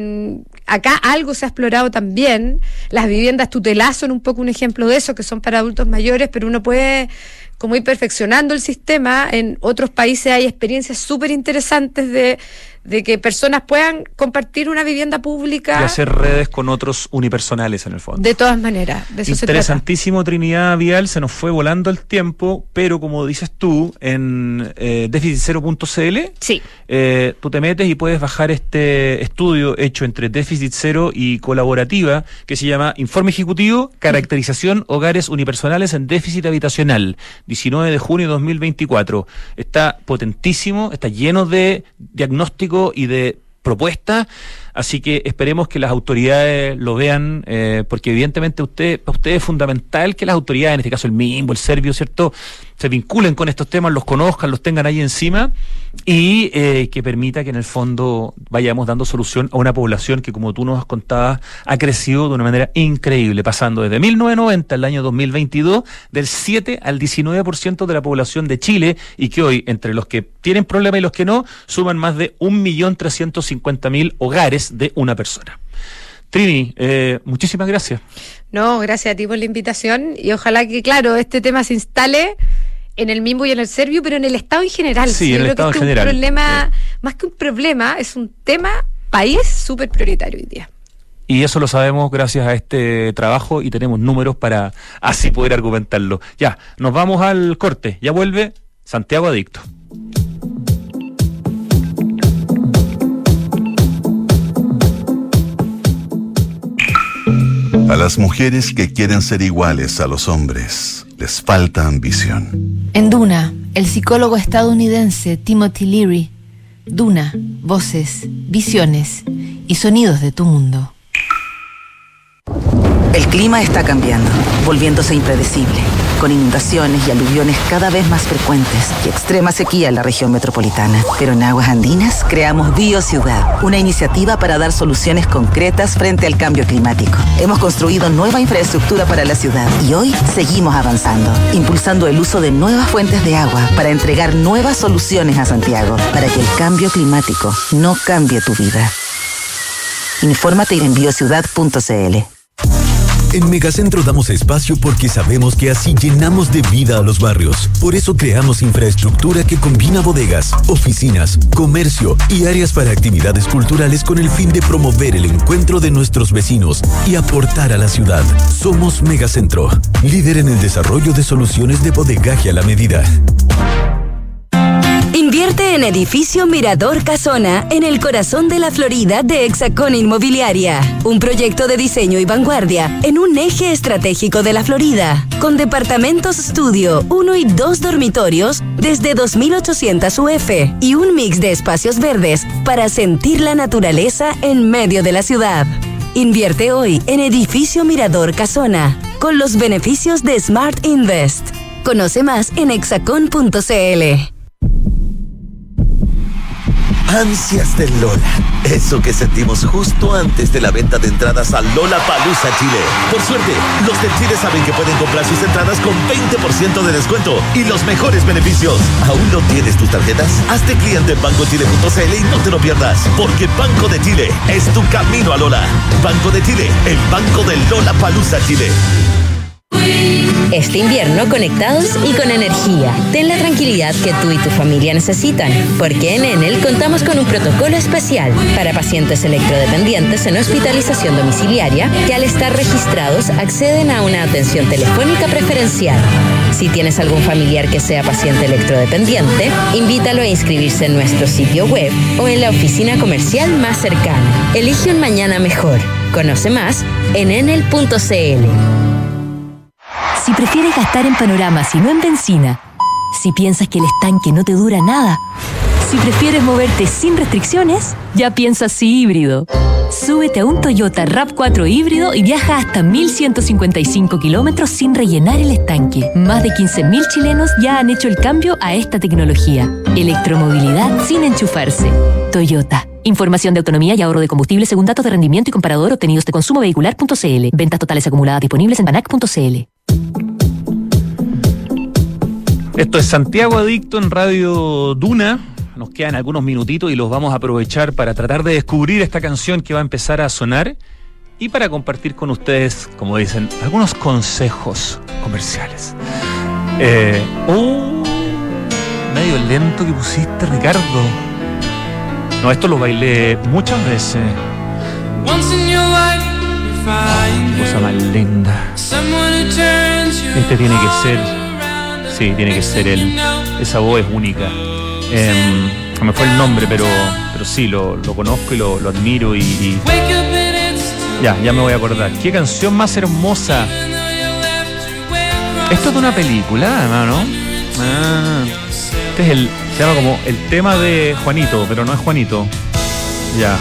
Acá algo se ha explorado también. Las viviendas tuteladas son un poco un ejemplo de eso, que son para adultos mayores, pero uno puede como ir perfeccionando el sistema. En otros países hay experiencias súper interesantes de que personas puedan compartir una vivienda pública. Y hacer redes con otros unipersonales en el fondo. De todas maneras, de eso interesantísimo, Trinidad Vial, se nos fue volando el tiempo, pero como dices tú, en déficit0.cl, sí. Tú te metes y puedes bajar este estudio hecho entre Déficit Cero y Colaborativa, que se llama Informe Ejecutivo, Caracterización Hogares Unipersonales en Déficit Habitacional, 19 de junio de 2024. Está potentísimo, está lleno de diagnóstico y de propuestas, así que esperemos que las autoridades lo vean, porque evidentemente para usted es fundamental que las autoridades, en este caso el MIMBO, el Servio, ¿cierto?, se vinculen con estos temas, los conozcan, los tengan ahí encima, y que permita que en el fondo vayamos dando solución a una población que, como tú nos contabas, ha crecido de una manera increíble, pasando desde 1990 al año 2022 del 7 al 19% de la población de Chile, y que hoy, entre los que tienen problemas y los que no, suman más de 1.350.000 hogares de una persona. Trini, muchísimas gracias. No, gracias a ti por la invitación, y ojalá que, claro, este tema se instale en el MIMBO y en el Servio, pero en el Estado en general. Sí, en el Estado en general. Un problema, más que un problema, es un tema país súper prioritario hoy día. Y eso lo sabemos gracias a este trabajo, y tenemos números para así poder argumentarlo. Ya, nos vamos al corte. Ya vuelve Santiago Adicto. A las mujeres que quieren ser iguales a los hombres, les falta ambición. En Duna, el psicólogo estadounidense Timothy Leary. Duna, voces, visiones y sonidos de tu mundo. El clima está cambiando, volviéndose impredecible, con inundaciones y aluviones cada vez más frecuentes y extrema sequía en la región metropolitana. Pero en Aguas Andinas creamos BioCiudad, una iniciativa para dar soluciones concretas frente al cambio climático. Hemos construido nueva infraestructura para la ciudad y hoy seguimos avanzando, impulsando el uso de nuevas fuentes de agua para entregar nuevas soluciones a Santiago, para que el cambio climático no cambie tu vida. Infórmate en biociudad.cl. En Megacentro damos espacio porque sabemos que así llenamos de vida a los barrios. Por eso creamos infraestructura que combina bodegas, oficinas, comercio y áreas para actividades culturales con el fin de promover el encuentro de nuestros vecinos y aportar a la ciudad. Somos Megacentro, líder en el desarrollo de soluciones de bodegaje a la medida. Invierte en Edificio Mirador Casona, en el corazón de la Florida de Hexacón Inmobiliaria. Un proyecto de diseño y vanguardia en un eje estratégico de la Florida, con departamentos estudio, 1 y 2 dormitorios desde 2.800 UF y un mix de espacios verdes para sentir la naturaleza en medio de la ciudad. Invierte hoy en Edificio Mirador Casona, con los beneficios de Smart Invest. Conoce más en hexacon.cl. Ansias del Lola. Eso que sentimos justo antes de la venta de entradas a Lollapalooza Chile. Por suerte, los de Chile saben que pueden comprar sus entradas con 20% de descuento y los mejores beneficios. ¿Aún no tienes tus tarjetas? Hazte cliente en bancochile.cl y no te lo pierdas, porque Banco de Chile es tu camino a Lola. Banco de Chile, el banco del Lollapalooza Chile. Este invierno conectados y con energía. Ten la tranquilidad que tú y tu familia necesitan, porque en Enel contamos con un protocolo especial para pacientes electrodependientes en hospitalización domiciliaria que al estar registrados acceden a una atención telefónica preferencial. Si tienes algún familiar que sea paciente electrodependiente, invítalo a inscribirse en nuestro sitio web o en la oficina comercial más cercana. Elige un mañana mejor. Conoce más en enel.cl. Si prefieres gastar en panoramas y no en benzina, si piensas que el estanque no te dura nada, si prefieres moverte sin restricciones, ya piensa así híbrido. Súbete a un Toyota RAV4 híbrido y viaja hasta 1.155 kilómetros sin rellenar el estanque. Más de 15.000 chilenos ya han hecho el cambio a esta tecnología. Electromovilidad sin enchufarse. Toyota. Información de autonomía y ahorro de combustible según datos de rendimiento y comparador obtenidos de consumovehicular.cl. Ventas totales acumuladas disponibles en banac.cl. Esto es Santiago Adicto en Radio Duna. Nos quedan algunos minutitos y los vamos a aprovechar para tratar de descubrir esta canción que va a empezar a sonar y para compartir con ustedes, como dicen, algunos consejos comerciales. Medio lento que pusiste, Ricardo. No, esto lo bailé muchas veces. Cosa más linda. Este tiene que ser... Sí, tiene que ser él. Esa voz es única. No me fue el nombre, pero sí, lo conozco y lo admiro y... Ya me voy a acordar. ¿Qué canción más hermosa? Esto es de una película, además, ¿no? Este es se llama como el tema de Juanito, pero no es Juanito. Ya.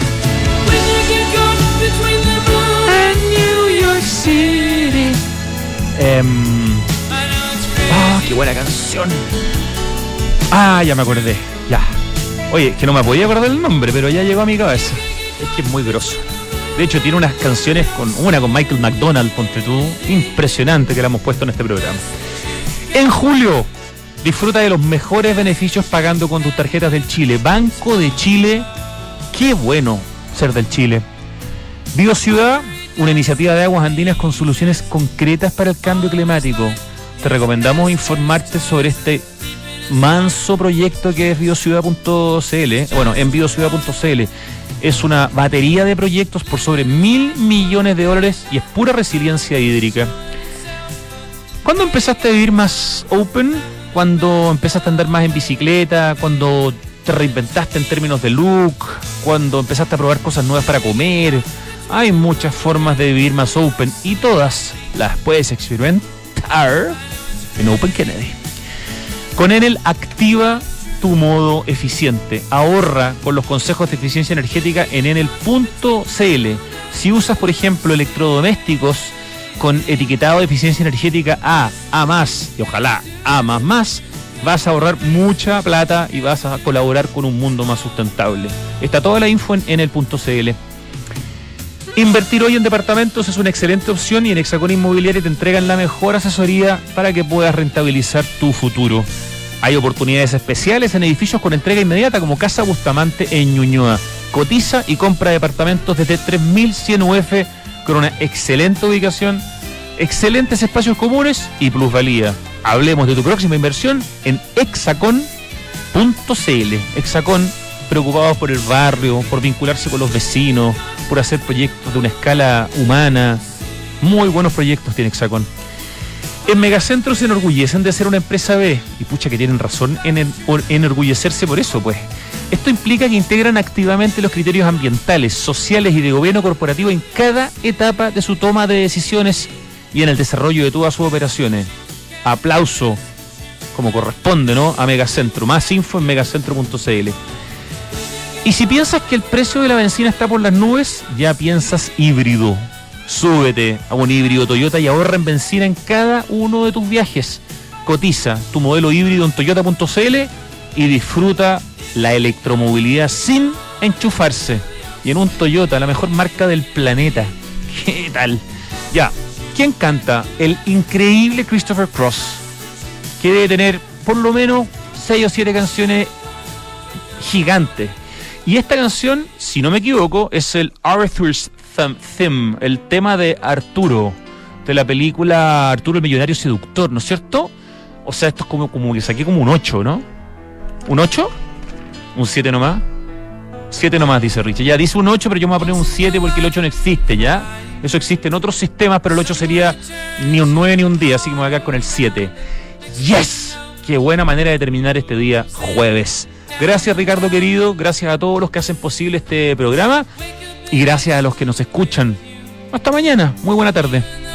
¡Qué buena canción! Ya me acordé, ya. Oye, que no me podía acordar el nombre, pero ya llegó a mi cabeza. Es que es muy grosso. De hecho, tiene unas canciones con Michael McDonald, ponte tú, impresionante que la hemos puesto en este programa. En julio, disfruta de los mejores beneficios pagando con tus tarjetas del Chile. Banco de Chile, qué bueno ser del Chile. BioCiudad, una iniciativa de Aguas Andinas con soluciones concretas para el cambio climático. Te recomendamos informarte sobre este manso proyecto que es biociudad.cl. Bueno, en biociudad.cl es una batería de proyectos por sobre $1.000 millones y es pura resiliencia hídrica. ¿Cuándo empezaste a vivir más open? ¿Cuándo empezaste a andar más en bicicleta? ¿Cuándo te reinventaste en términos de look? ¿Cuándo empezaste a probar cosas nuevas para comer? Hay muchas formas de vivir más open y todas las puedes experimentar en Open Kennedy. Con Enel activa tu modo eficiente. Ahorra con los consejos de eficiencia energética en enel.cl. Si usas, por ejemplo, electrodomésticos con etiquetado de eficiencia energética A más y ojalá A++, vas a ahorrar mucha plata y vas a colaborar con un mundo más sustentable. Está toda la info en enel.cl. Invertir hoy en departamentos es una excelente opción y en Hexacón Inmobiliaria te entregan la mejor asesoría para que puedas rentabilizar tu futuro. Hay oportunidades especiales en edificios con entrega inmediata como Casa Bustamante en Ñuñoa. Cotiza y compra departamentos desde 3.100 UF con una excelente ubicación, excelentes espacios comunes y plusvalía. Hablemos de tu próxima inversión en hexacon.cl. Hexacón, preocupados por el barrio, por vincularse con los vecinos, por hacer proyectos de una escala humana. Muy buenos proyectos tiene Hexacón. En Megacentro se enorgullecen de ser una empresa B, y pucha que tienen razón en enorgullecerse por eso, pues. Esto implica que integran activamente los criterios ambientales, sociales y de gobierno corporativo en cada etapa de su toma de decisiones y en el desarrollo de todas sus operaciones. Aplauso, como corresponde, ¿no?, a Megacentro. Más info en megacentro.cl. Y si piensas que el precio de la benzina está por las nubes, ya piensas híbrido. Súbete a un híbrido Toyota y ahorra en benzina en cada uno de tus viajes. Cotiza tu modelo híbrido en toyota.cl y disfruta la electromovilidad sin enchufarse. Y en un Toyota, la mejor marca del planeta. ¿Qué tal? Ya, ¿quién canta? El increíble Christopher Cross, que debe tener por lo menos 6 o 7 canciones gigantes. Y esta canción, si no me equivoco, es el Arthur's Theme, el tema de Arturo, de la película Arturo el Millonario Seductor, ¿no es cierto? O sea, esto es como que saqué como un 8, ¿no? ¿Un 8? ¿Un 7 nomás? 7 nomás, dice Richie. Ya, dice un 8, pero yo me voy a poner un 7 porque el 8 no existe, ¿ya? Eso existe en otros sistemas, pero el 8 sería ni un 9 ni un 10, así que me voy a quedar con el 7. ¡Yes! Qué buena manera de terminar este día jueves. Gracias, Ricardo querido, gracias a todos los que hacen posible este programa y gracias a los que nos escuchan. Hasta mañana, muy buena tarde.